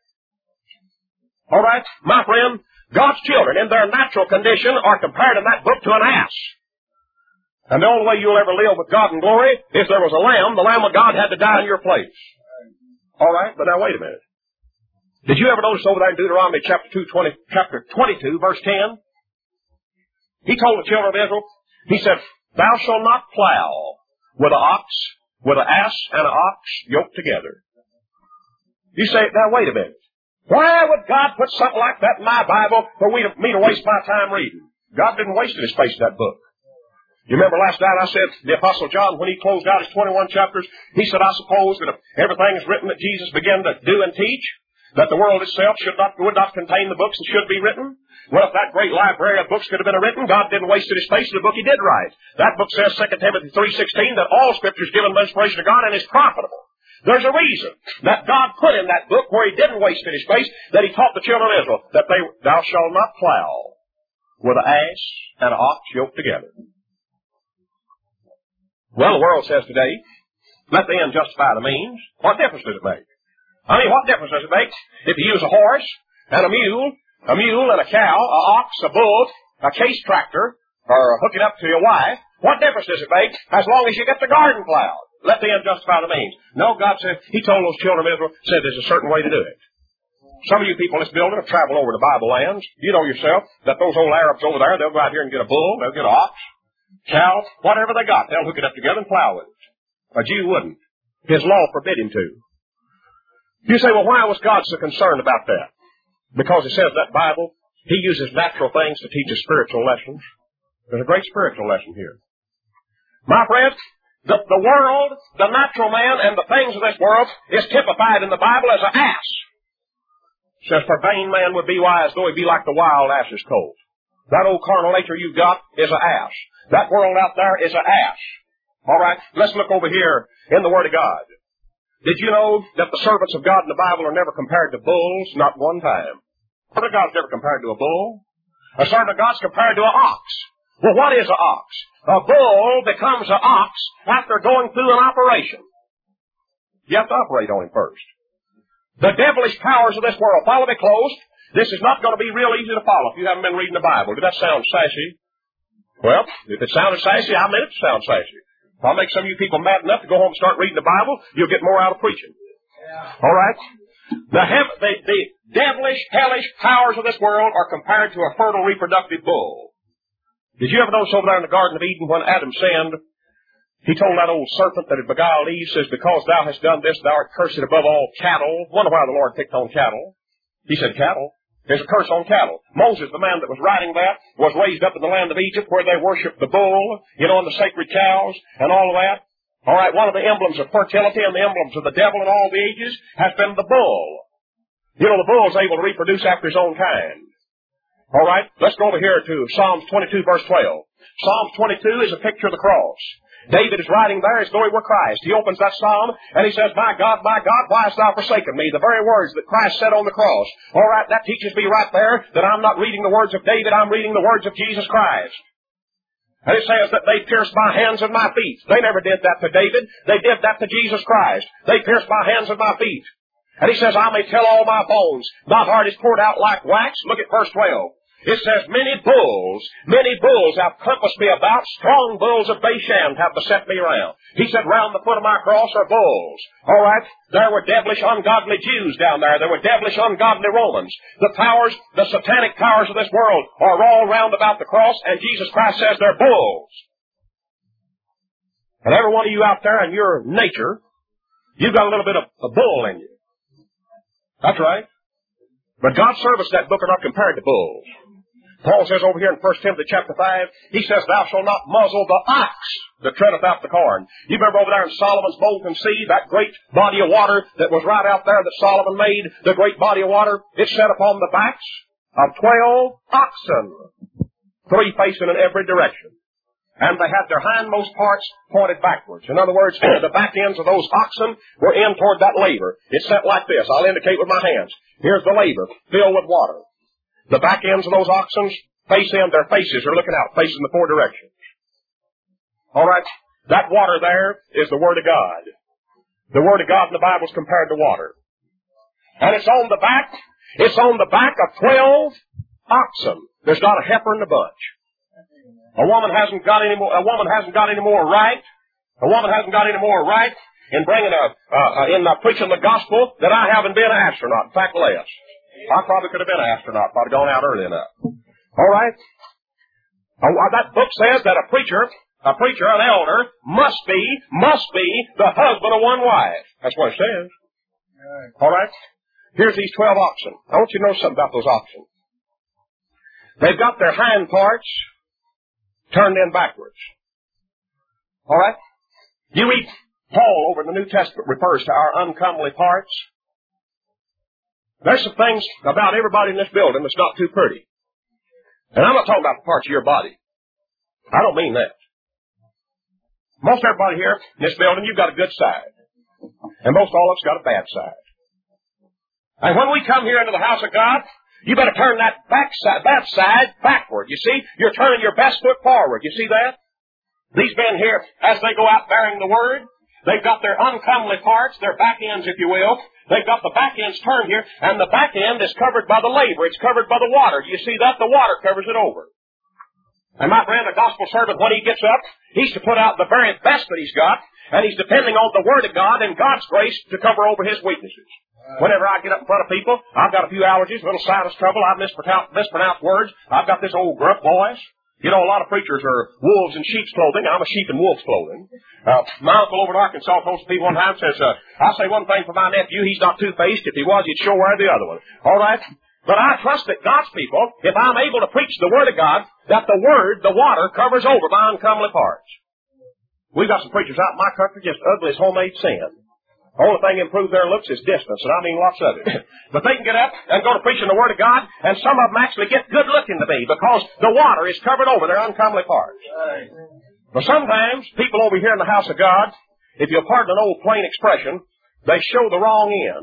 [SPEAKER 1] All right, my friend, God's children in their natural condition are compared in that book to an ass. And the only way you'll ever live with God in glory is there was a lamb. The Lamb of God had to die in your place. All right, but now wait a minute. Did you ever notice over there in Deuteronomy chapter two, twenty, chapter twenty-two, verse ten? He told the children of Israel, he said, thou shalt not plow with an ox, with an ass and an ox yoked together. You say, now wait a minute. Why would God put something like that in my Bible for me to, me to waste my time reading? God didn't waste his space in that book. You remember last night I said the Apostle John, when he closed out his twenty-one chapters, he said, I suppose that if everything is written that Jesus began to do and teach, that the world itself should not, would not contain the books that should be written. Well, if that great library of books could have been written, God didn't waste his space in the book he did write. That book says, Second Timothy three sixteen, that all Scripture is given by inspiration of God and is profitable. There's a reason that God put in that book where he didn't waste any space, that he taught the children of Israel, that they, thou shalt not plow with an ass and an ox yoked together. Well, the world says today, let the end justify the means. What difference does it make? I mean, what difference does it make if you use a horse and a mule, a mule and a cow, a ox, a bull, a case tractor, or hook it up to your wife? What difference does it make as long as you get the garden plowed? Let the end justify the means. No, God said, he told those children of Israel, said there's a certain way to do it. Some of you people in this building have traveled over to Bible lands. You know yourself that those old Arabs over there, they'll go out here and get a bull, they'll get an ox, cow, whatever they got. They'll hook it up together and plow with it. A Jew wouldn't. His law forbid him to. You say, well, why was God so concerned about that? Because it says that Bible, he uses natural things to teach us spiritual lessons. There's a great spiritual lesson here. My friends, the, the world, the natural man, and the things of this world is typified in the Bible as an ass. It says, for vain man would be wise, though he be like the wild ass's colt. That old carnal nature you've got is an ass. That world out there is an ass. All right, let's look over here in the Word of God. Did you know that the servants of God in the Bible are never compared to bulls? Not one time. A servant of God's never compared to a bull. A servant of God's compared to an ox. Well, what is an ox? A bull becomes an ox after going through an operation. You have to operate on him first. The devilish powers of this world. Follow me close. This is not going to be real easy to follow if you haven't been reading the Bible. Did that sound sassy? Well, if it sounded sassy, I meant it to sound sassy. If I'll make some of you people mad enough to go home and start reading the Bible, you'll get more out of preaching. Yeah. All right? The, hev- the, the devilish, hellish powers of this world are compared to a fertile reproductive bull. Did you ever notice over there in the Garden of Eden when Adam sinned, he told that old serpent that had beguiled Eve, says, because thou hast done this, thou art cursed above all cattle. Wonder why the Lord picked on cattle. He said cattle. There's a curse on cattle. Moses, the man that was writing that, was raised up in the land of Egypt where they worshiped the bull, you know, and the sacred cows and all of that. All right, one of the emblems of fertility and the emblems of the devil in all the ages has been the bull. You know, the bull's able to reproduce after his own kind. All right, let's go over here to Psalms twenty-two, verse twelve. Psalms twenty-two is a picture of the cross. David is writing there as though he were Christ. He opens that psalm and he says, my God, my God, why hast thou forsaken me? The very words that Christ said on the cross. All right, that teaches me right there that I'm not reading the words of David, I'm reading the words of Jesus Christ. And it says that they pierced my hands and my feet. They never did that to David. They did that to Jesus Christ. They pierced my hands and my feet. And he says, I may tell all my bones, my heart is poured out like wax. Look at verse twelve. It says, many bulls, many bulls have compassed me about. Strong bulls of Bashan have beset me round. He said, round the foot of my cross are bulls. All right? There were devilish, ungodly Jews down there. There were devilish, ungodly Romans. The powers, the satanic powers of this world are all round about the cross, and Jesus Christ says they're bulls. And every one of you out there in your nature, you've got a little bit of a bull in you. That's right. But God's servants, that book, are not compared to bulls. Paul says over here in First Timothy chapter five, he says, thou shalt not muzzle the ox that treadeth out the corn. You remember over there in Solomon's Molten Sea, that great body of water that was right out there that Solomon made, the great body of water, it set upon the backs of twelve oxen, three facing in every direction. And they had their hindmost parts pointed backwards. In other words, the back ends of those oxen were in toward that laver. It's set like this. I'll indicate with my hands. Here's the laver, filled with water. The back ends of those oxen face in, their faces are looking out, facing the four directions. All right? That water there is the Word of God. The Word of God in the Bible is compared to water. And it's on the back, it's on the back of twelve oxen. There's not a heifer in the bunch. A woman hasn't got any more, a woman hasn't got any more right, a woman hasn't got any more right in bringing a, uh, in uh, preaching the gospel that I haven't been an astronaut. In fact, less. I probably could have been an astronaut if I'd gone out early enough. All right? Uh, that book says that a preacher, a preacher, an elder, must be, must be the husband of one wife. That's what it says. All right? Here's these twelve oxen. I want you to know something about those oxen. They've got their hind parts turned in backwards. All right? You read Paul over in the New Testament refers to our uncomely parts. There's some things about everybody in this building that's not too pretty. And I'm not talking about the parts of your body. I don't mean that. Most everybody here in this building, you've got a good side. And most all of us got a bad side. And when we come here into the house of God, you better turn that back side, that side backward. You see, you're turning your best foot forward. You see that? These men here, as they go out bearing the Word, they've got their uncomely parts, their back ends, if you will. They've got the back ends turned here, and the back end is covered by the laver. It's covered by the water. You see that? The water covers it over. And my friend, a gospel servant, when he gets up, he's to put out the very best that he's got, and he's depending on the Word of God and God's grace to cover over his weaknesses. Whenever I get up in front of people, I've got a few allergies, a little sinus trouble, I've mispronounced, mispronounced words, I've got this old gruff voice. You know, a lot of preachers are wolves in sheep's clothing. I'm a sheep in wolf's clothing. Uh, my uncle over in Arkansas told some people one time, says, uh, I'll say one thing for my nephew, he's not two-faced. If he was, he'd sure wear the other one. All right? But I trust that God's people, if I'm able to preach the Word of God, that the Word, the water, covers over my uncomely parts. We've got some preachers out in my country just ugly as homemade sand. The only thing improves their looks is distance, and I mean lots of it. But they can get up and go to preaching the Word of God, and some of them actually get good looking to be because the water is covered over their uncomely parts. But sometimes people over here in the house of God, if you'll pardon an old plain expression, they show the wrong end.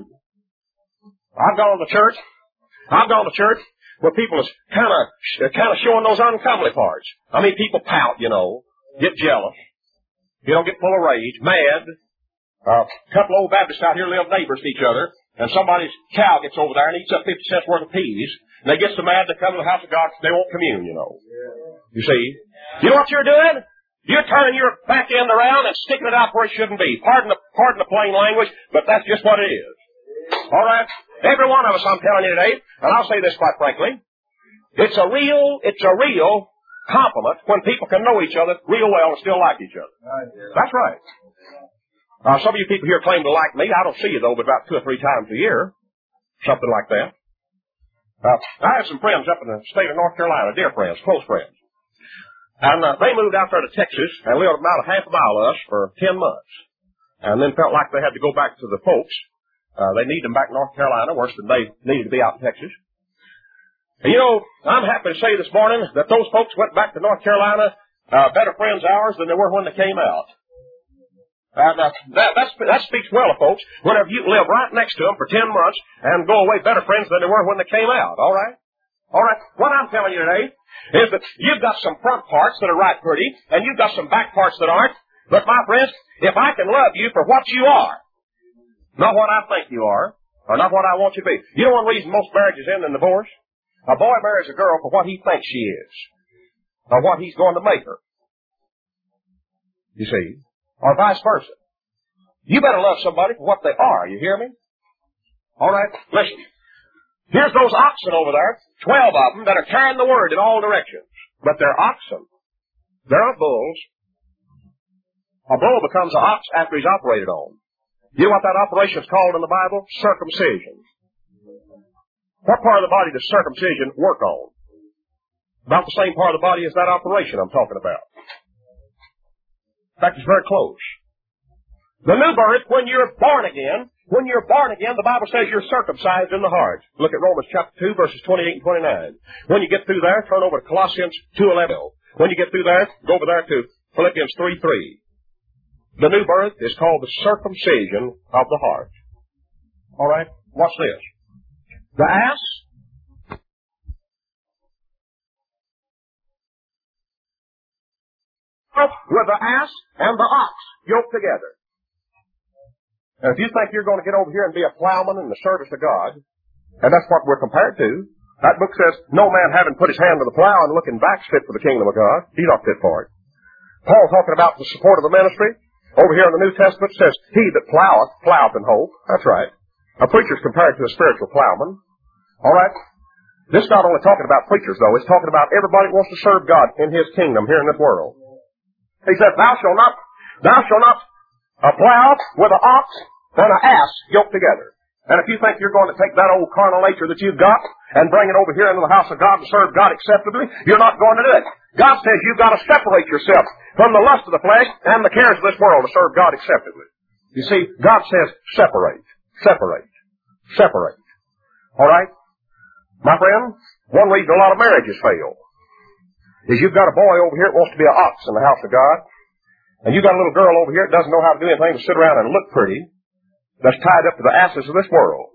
[SPEAKER 1] I've gone to church, I've gone to church where people is kind of kind of showing those uncomely parts. I mean, people pout, you know, get jealous, you know, get full of rage, mad. Uh, a couple of old Baptists out here live neighbors to each other, and somebody's cow gets over there and eats up fifty cents worth of peas, and they get so mad they come to the house of God, they won't commune, you know. You see? You know what you're doing? You're turning your back end around and sticking it out where it shouldn't be. Pardon the, pardon the plain language, but that's just what it is. All right? Every one of us, I'm telling you today, and I'll say this quite frankly, it's a real, it's a real compliment when people can know each other real well and still like each other. That's right. Uh, some of you people here claim to like me. I don't see you, though, but about two or three times a year. Something like that. Uh, I have some friends up in the state of North Carolina, dear friends, close friends. And uh, they moved out there to Texas and lived about a half a mile of us for ten months. And then felt like they had to go back to the folks. Uh, they needed them back in North Carolina, worse than they needed to be out in Texas. And, you know, I'm happy to say this morning that those folks went back to North Carolina uh, better friends of ours than they were when they came out. Uh, that, that, that's, that speaks well of folks. Whenever you live right next to them for ten months and go away better friends than they were when they came out. All right? All right. What I'm telling you today is that you've got some front parts that are right pretty, and you've got some back parts that aren't. But my friends, if I can love you for what you are, not what I think you are, or not what I want you to be. You know one reason most marriages end in divorce? A boy marries a girl for what he thinks she is, or what he's going to make her. You see? Or vice versa. You better love somebody for what they are. You hear me? All right. Listen. Here's those oxen over there, twelve of them, that are carrying the Word in all directions. But they're oxen. They're not bulls. A bull becomes an ox after he's operated on. You know what that operation is called in the Bible? Circumcision. What part of the body does circumcision work on? About the same part of the body as that operation I'm talking about. In fact, it's very close. The new birth, when you're born again, When you're born again, the Bible says you're circumcised in the heart. Look at Romans chapter two, verses twenty-eight and twenty-nine. When you get through there, turn over to Colossians two eleven. When you get through there, go over there to Philippians three three. The new birth is called the circumcision of the heart. All right? Watch this. The ass with the ass and the ox yoked together. Now, if you think you're going to get over here and be a plowman in the service of God, and that's what we're compared to, that book says, no man having put his hand to the plow and looking back's fit for the kingdom of God. He's not fit for it. Paul talking about the support of the ministry, over here in the New Testament says, he that ploweth, ploweth in hope. That's right. A preacher's compared to a spiritual plowman. All right? This is not only talking about preachers, though. It's talking about everybody who wants to serve God in His kingdom here in this world. He says, thou shalt not, thou shalt not a plow with an ox and an ass yoked together. And if you think you're going to take that old carnal nature that you've got and bring it over here into the house of God and serve God acceptably, you're not going to do it. God says you've got to separate yourself from the lust of the flesh and the cares of this world to serve God acceptably. You see, God says separate, separate, separate. All right? My friend, one reason a lot of marriages fail is you've got a boy over here that wants to be an ox in the house of God, and you've got a little girl over here that doesn't know how to do anything but sit around and look pretty, that's tied up to the asses of this world.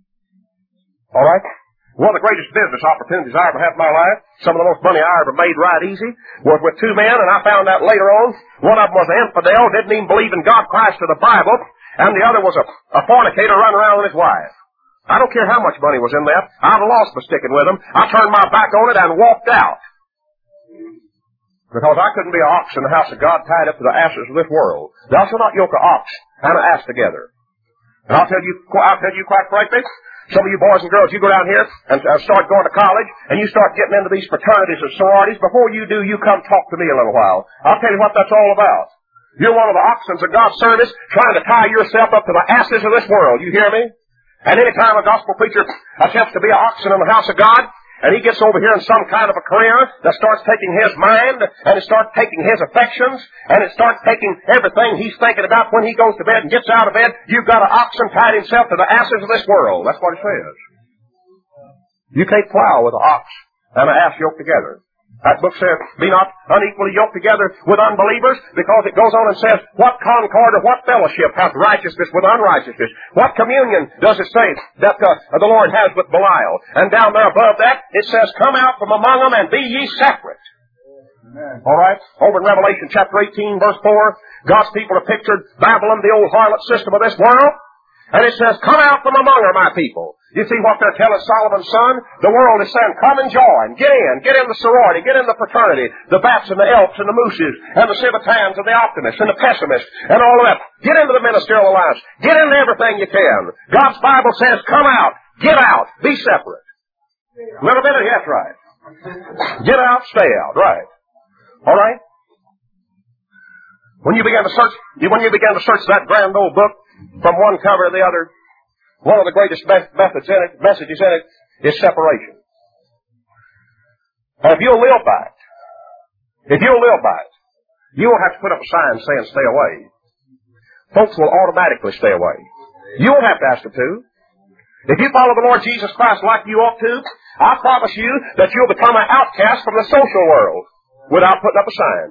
[SPEAKER 1] All right? One of the greatest business opportunities I ever had in my life, some of the most money I ever made right easy, was with two men, and I found out later on, one of them was an infidel, didn't even believe in God, Christ, or the Bible, and the other was a, a fornicator running around with his wife. I don't care how much money was in that. I'd have lost by sticking with them. I turned my back on it and walked out. Because I couldn't be an ox in the house of God tied up to the asses of this world. Thou shalt not yoke an ox and an ass together. And I'll tell you, I'll tell you quite frankly, some of you boys and girls, you go down here and uh, start going to college, and you start getting into these fraternities and sororities. Before you do, you come talk to me a little while. I'll tell you what that's all about. You're one of the oxen of God's service trying to tie yourself up to the asses of this world. You hear me? And any time a gospel preacher attempts to be an oxen in the house of God, and he gets over here in some kind of a career that starts taking his mind, and it starts taking his affections, and it starts taking everything he's thinking about when he goes to bed and gets out of bed, you've got an oxen tied himself to the asses of this world. That's what it says. You can't plow with an ox and an ass yoked together. That book says, be not unequally yoked together with unbelievers, because it goes on and says, what concord or what fellowship hath righteousness with unrighteousness? What communion does it say that uh, the Lord has with Belial? And down there above that, it says, come out from among them and be ye separate. Amen. All right? Over in Revelation chapter eighteen, verse four, God's people are pictured Babylon, the old harlot system of this world. And it says, come out from among her, my people. You see what they're telling Solomon's son? The world is saying, come and join. Get in. Get in the sorority. Get in the fraternity. The bats and the elks and the mooses and the civetans and the optimists and the pessimists and all of that. Get into the ministerial alliance. Get into everything you can. God's Bible says, come out. Get out. Be separate. A little bit of, yes, right. Get out, stay out, right. All right? When you begin to search, when you begin to search that grand old book, from one cover to the other, one of the greatest methods in it, messages in it, is separation. And if you'll live by it, if you'll live by it, you won't have to put up a sign saying stay away. Folks will automatically stay away. You won't have to ask them to. If you follow the Lord Jesus Christ like you ought to, I promise you that you'll become an outcast from the social world without putting up a sign.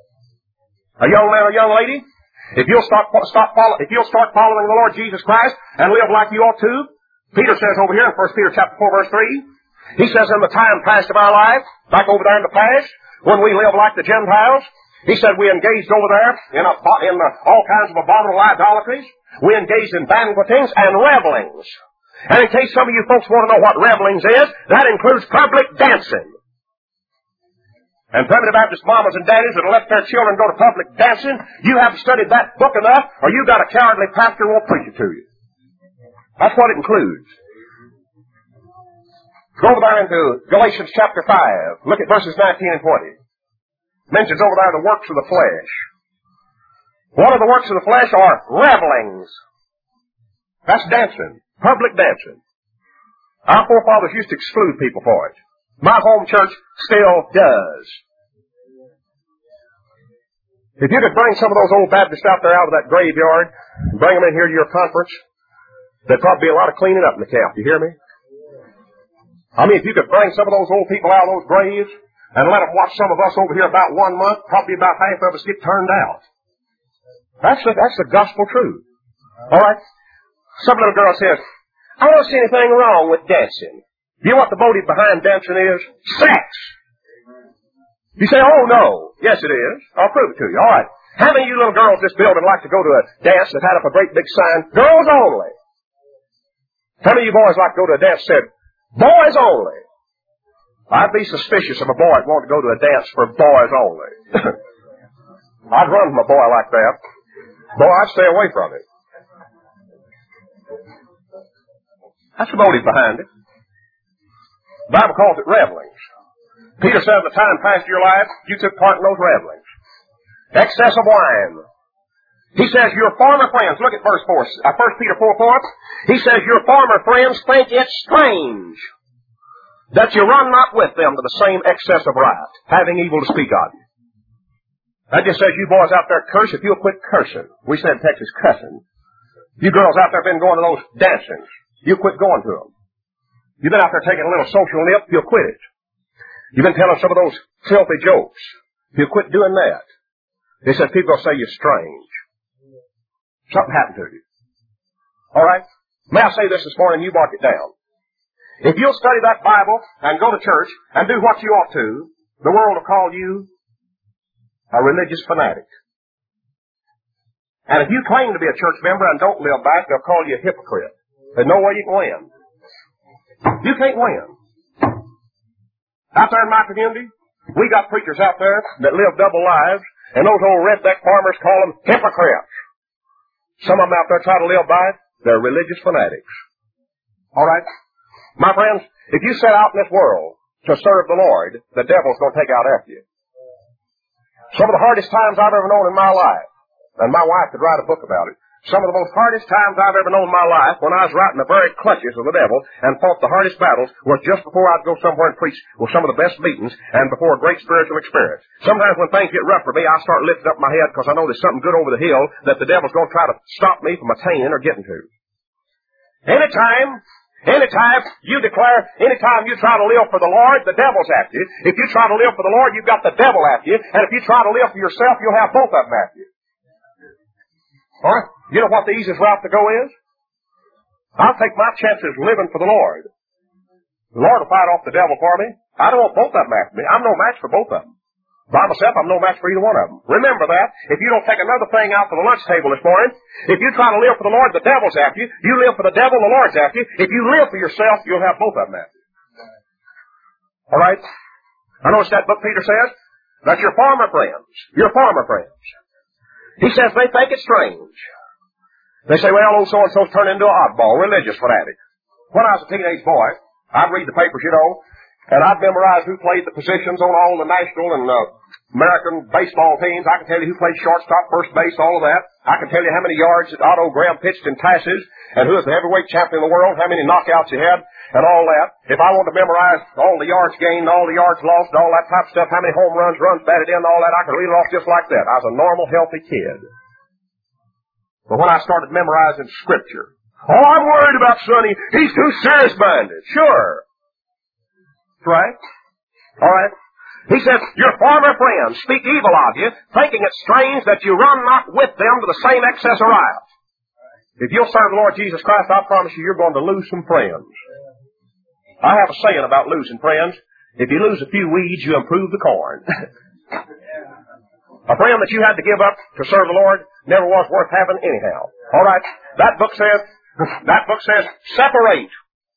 [SPEAKER 1] A young man or young lady, If you'll start, stop follow, if you'll start following the Lord Jesus Christ and live like you ought to, Peter says over here in First Peter chapter four, verse three, he says in the time past of our life, back over there in the past, when we lived like the Gentiles, he said we engaged over there in, a, in a, all kinds of abominable idolatries. We engaged in banquetings and revelings. And in case some of you folks want to know what revelings is, that includes public dancing. And primitive Baptist mamas and daddies that have let their children go to public dancing, you haven't studied that book enough, or you got a cowardly pastor who won't preach it to you. That's what it includes. Go over there into Galatians chapter five. Look at verses nineteen and twenty. Mentions over there the works of the flesh. One of the works of the flesh are revelings. That's dancing. Public dancing. Our forefathers used to exclude people for it. My home church still does. If you could bring some of those old Baptists out there out of that graveyard and bring them in here to your conference, There'd probably be a lot of cleaning up in the camp. You hear me? I mean, if you could bring some of those old people out of those graves and let them watch some of us over here about one month, probably about half of us get turned out. That's the, that's the gospel truth. All right? Some little girl says, I don't see anything wrong with dancing. You know what the motive behind dancing is? Sex. You say, oh, no. Yes, it is. I'll prove it to you. All right. How many of you little girls in this building like to go to a dance that had up a great big sign, girls only? How many of you boys like to go to a dance that said, boys only? I'd be suspicious if a boy wanted to go to a dance for boys only. I'd run from a boy like that. Boy, I'd stay away from it. That's the motive behind it. The Bible calls it revelings. Peter said, the time passed your life, you took part in those revelings. Excess of wine. He says, your former friends, look at verse four, uh, First Peter four four. He says, your former friends think it strange that you run not with them to the same excess of riot, having evil to speak of you. That just says, you boys out there curse, if you'll quit cursing. We say in Texas, cussing. You girls out there been going to those dancings. You quit going to them. You've been out there taking a little social nip, you'll quit it. You've been telling some of those filthy jokes. You'll quit doing that. They said people will say you're strange. Something happened to you. All right? May I say this this morning, you mark it down. If you'll study that Bible and go to church and do what you ought to, the world will call you a religious fanatic. And if you claim to be a church member and don't live by it, they'll call you a hypocrite. There's no way you can win. You can't win. Out there in my community, we got preachers out there that live double lives, and those old redneck farmers call them hypocrites. Some of them out there try to live by it. They're religious fanatics. All right? My friends, if you set out in this world to serve the Lord, the devil's going to take out after you. Some of the hardest times I've ever known in my life, and my wife could write a book about it, some of the most hardest times I've ever known in my life, when I was right in the very clutches of the devil and fought the hardest battles, was just before I'd go somewhere and preach with some of the best meetings and before a great spiritual experience. Sometimes when things get rough for me, I start lifting up my head because I know there's something good over the hill that the devil's going to try to stop me from attaining or getting to. Anytime, anytime you declare, anytime you try to live for the Lord, the devil's after you. If you try to live for the Lord, you've got the devil after you. And if you try to live for yourself, you'll have both of them after you. All right? You know what the easiest route to go is? I'll take my chances living for the Lord. The Lord will fight off the devil for me. I don't want both of them after me. I'm no match for both of them. By myself, I'm no match for either one of them. Remember that. If you don't take another thing out for the lunch table this morning, if you try to live for the Lord, the devil's after you. You live for the devil, the Lord's after you. If you live for yourself, you'll have both of them after you. All right? I notice that book Peter says. That's your former friends. Your former friends. He says they think it's strange. They say, well, old so-and-so's turned into an oddball, religious fanatic. When I was a teenage boy, I'd read the papers, you know, and I'd memorize who played the positions on all the national and uh, American baseball teams. I can tell you who played shortstop, first base, all of that. I can tell you how many yards that Otto Graham pitched in passes, and who was the heavyweight champion in the world, how many knockouts he had, and all that. If I wanted to memorize all the yards gained, all the yards lost, all that type of stuff, how many home runs, runs batted in, all that, I could read it off just like that. I was a normal, healthy kid. But when I started memorizing Scripture, oh, I'm worried about Sonny. He's too serious-minded. Sure. That's right. All right. He says, your former friends speak evil of you, thinking it strange that you run not with them to the same excess of riot. If you'll serve the Lord Jesus Christ, I promise you, you're going to lose some friends. I have a saying about losing friends. If you lose a few weeds, you improve the corn. A friend that you had to give up to serve the Lord never was worth having anyhow. All right. That book says, that book says, separate.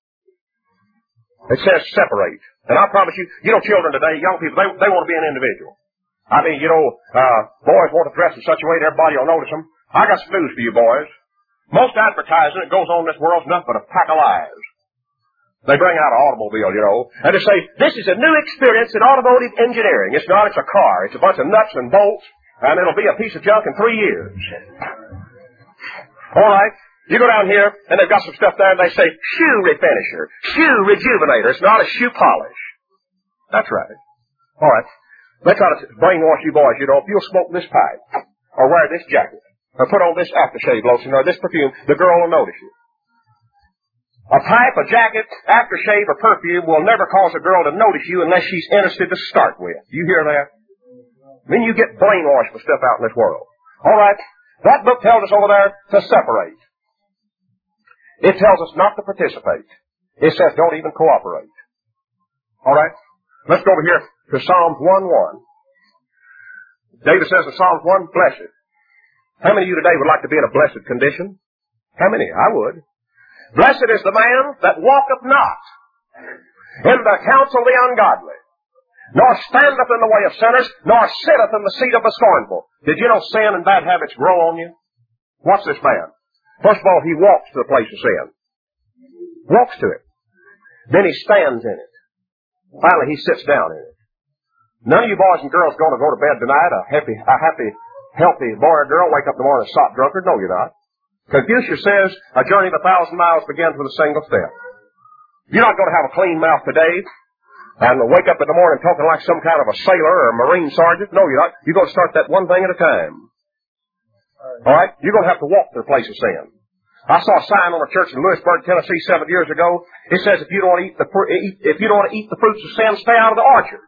[SPEAKER 1] It says separate. And I promise you, you know, children today, young people, they, they want to be an individual. I mean, you know, uh, boys want to dress in such a way that everybody will notice them. I got some news for you boys. Most advertising that goes on in this world is nothing but a pack of lies. They bring out an automobile, you know, and they say, this is a new experience in automotive engineering. It's not, it's a car. It's a bunch of nuts and bolts, and it'll be a piece of junk in three years. All right. You go down here, and they've got some stuff there, and they say, shoe refinisher, shoe rejuvenator. It's not a shoe polish. That's right. All right. They try to brainwash you boys, you know, if you'll smoke this pipe, or wear this jacket, or put on this aftershave lotion, or this perfume, the girl will notice you. A pipe, a jacket, aftershave, or perfume will never cause a girl to notice you unless she's interested to start with. You hear that? Then you get brainwashed with stuff out in this world. All right. That book tells us over there to separate. It tells us not to participate. It says don't even cooperate. All right. Let's go over here to Psalms one one. David says in Psalms one, blessed. How many of you today would like to be in a blessed condition? How many? I would. Blessed is the man that walketh not in the counsel of the ungodly, nor standeth in the way of sinners, nor sitteth in the seat of the scornful. Did you know sin and bad habits grow on you? What's this man? First of all, he walks to the place of sin. Walks to it. Then he stands in it. Finally, he sits down in it. None of you boys and girls going to go to bed tonight a happy, a happy, healthy boy or girl, wake up in the morning a sot drunkard. No, you're not. Confucius says, a journey of a thousand miles begins with a single step. You're not going to have a clean mouth today and wake up in the morning talking like some kind of a sailor or a marine sergeant. No, you're not. You're going to start that one thing at a time. All right? You're going to have to walk to the place of sin. I saw a sign on a church in Lewisburg, Tennessee, seven years ago. It says, if you don't want to eat the if you don't want to eat the fruits of sin, stay out of the orchard.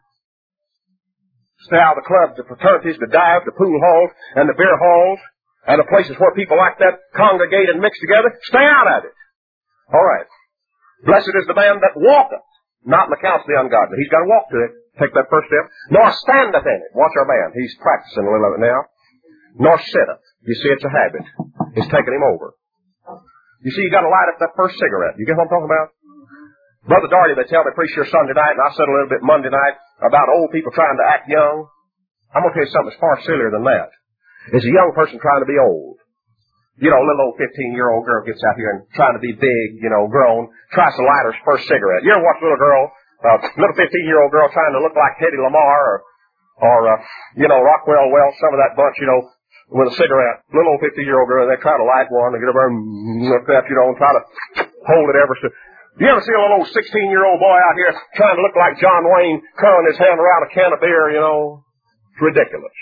[SPEAKER 1] Stay out of the clubs, the fraternities, the dives, the pool halls, and the beer halls, and the places where people like that congregate and mix together. Stay out of it. All right. Blessed is the man that walketh not in the counsel of the ungodly. He's got to walk to it. Take that first step. Nor standeth in it. Watch our man. He's practicing a little of it now. Nor sitteth. You see, it's a habit. It's taking him over. You see, you got to light up that first cigarette. You get what I'm talking about? Brother Darty, they tell me, preach here Sunday night, and I said a little bit Monday night about old people trying to act young. I'm going to tell you something that's far sillier than that. It's a young person trying to be old. You know, a little old fifteen-year-old girl gets out here and trying to be big, you know, grown, tries to light her first cigarette. You ever watch a little girl, a uh, little fifteen-year-old girl trying to look like Hedy Lamarr or, or uh, you know, Rockwell Welch, some of that bunch, you know, with a cigarette. Little old fifteen-year-old girl, they try to light one, they get over and look that, you know, and try to hold it ever so. You ever see a little old sixteen-year-old boy out here trying to look like John Wayne, curling his hand around a can of beer, you know? It's ridiculous.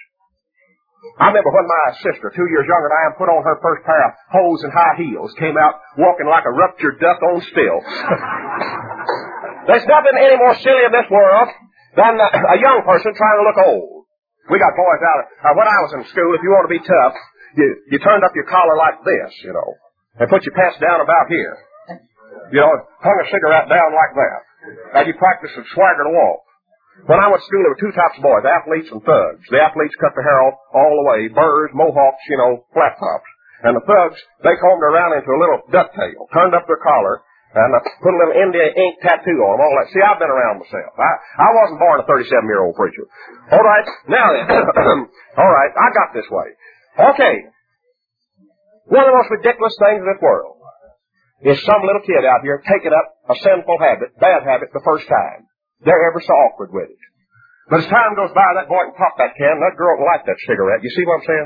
[SPEAKER 1] I remember when my sister, two years younger than I am, put on her first pair of hose and high heels, came out walking like a ruptured duck on stilts. There's nothing any more silly in this world than a young person trying to look old. We got boys out. Uh, when I was in school, if you want to be tough, you, you turned up your collar like this, you know, and put your pants down about here. You know, hung a cigarette down like that. And you practiced and swagger to walk. When I went to school, there were two types of boys, athletes and thugs. The athletes cut their hair off all the way, burrs, mohawks, you know, flat tops. And the thugs, they combed around into a little ducktail, turned up their collar, and uh, put a little India ink tattoo on them, all that. See, I've been around myself. I, I wasn't born a thirty-seven-year-old preacher. All right, now then. All right, I got this way. Okay. One of the most ridiculous things in this world is some little kid out here taking up a sinful habit, bad habit, the first time. They're ever so awkward with it. But as time goes by, that boy can pop that can, and that girl can light that cigarette. You see what I'm saying?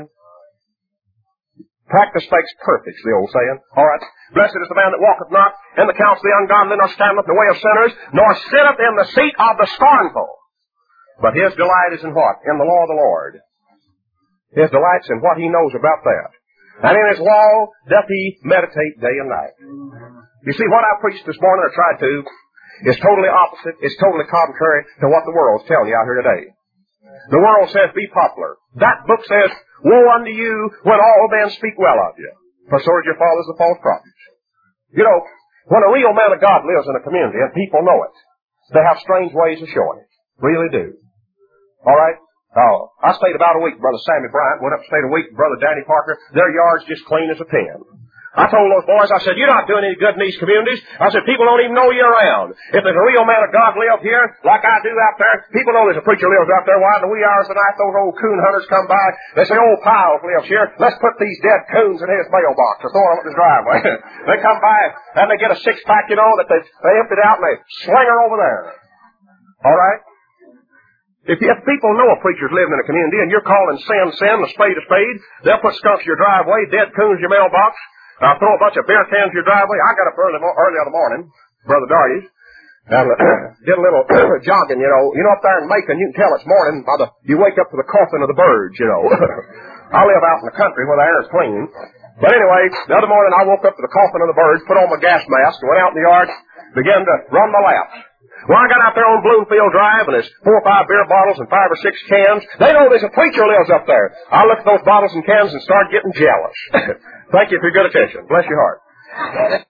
[SPEAKER 1] Practice makes perfect, the old saying. All right. Blessed is the man that walketh not in the counsel of the ungodly, nor standeth in the way of sinners, nor sitteth in the seat of the scornful. But his delight is in what? In the law of the Lord. His delight's in what he knows about that. And in his law doth he meditate day and night. You see, what I preached this morning, or tried to, is totally opposite, is totally contrary to what the world's telling you out here today. The world says, be popular. That book says, woe unto you when all men speak well of you, for so is your fathers the false prophets. You know, when a real man of God lives in a community, and people know it, they have strange ways of showing it. Really do. All right? Oh, I stayed about a week, Brother Sammy Bryant. Went up and stayed a week, Brother Danny Parker. Their yard's just clean as a pin. I told those boys, I said, you're not doing any good in these communities. I said, people don't even know you're around. If there's a real man of God live here, like I do out there, people know there's a preacher lives out there. Why, in the wee hours of the night, those old coon hunters come by. They say, old Piles lives here. Let's put these dead coons in his mailbox or throw them up his driveway. They come by and they get a six-pack, you know, that they, they empty out and they sling her over there. All right? If, if people know a preacher's living in a community and you're calling sin, sin, a spade, a spade, they'll put skunks in your driveway, dead coons in your mailbox. I'll throw a bunch of beer cans in your driveway. I got up early, early in the morning, Brother Darty's, and uh, did a little jogging, you know. You know, up there in Macon, you can tell it's morning by the, you wake up to the coughing of the birds, you know. I live out in the country where the air is clean. But anyway, the other morning I woke up to the coughing of the birds, put on my gas mask, and went out in the yard, began to run my laps. Well, I got out there on Bloomfield Drive, and there's four or five beer bottles and five or six cans. They know there's a preacher lives up there. I looked at those bottles and cans and started getting jealous. Thank you for your good attention. Bless your heart.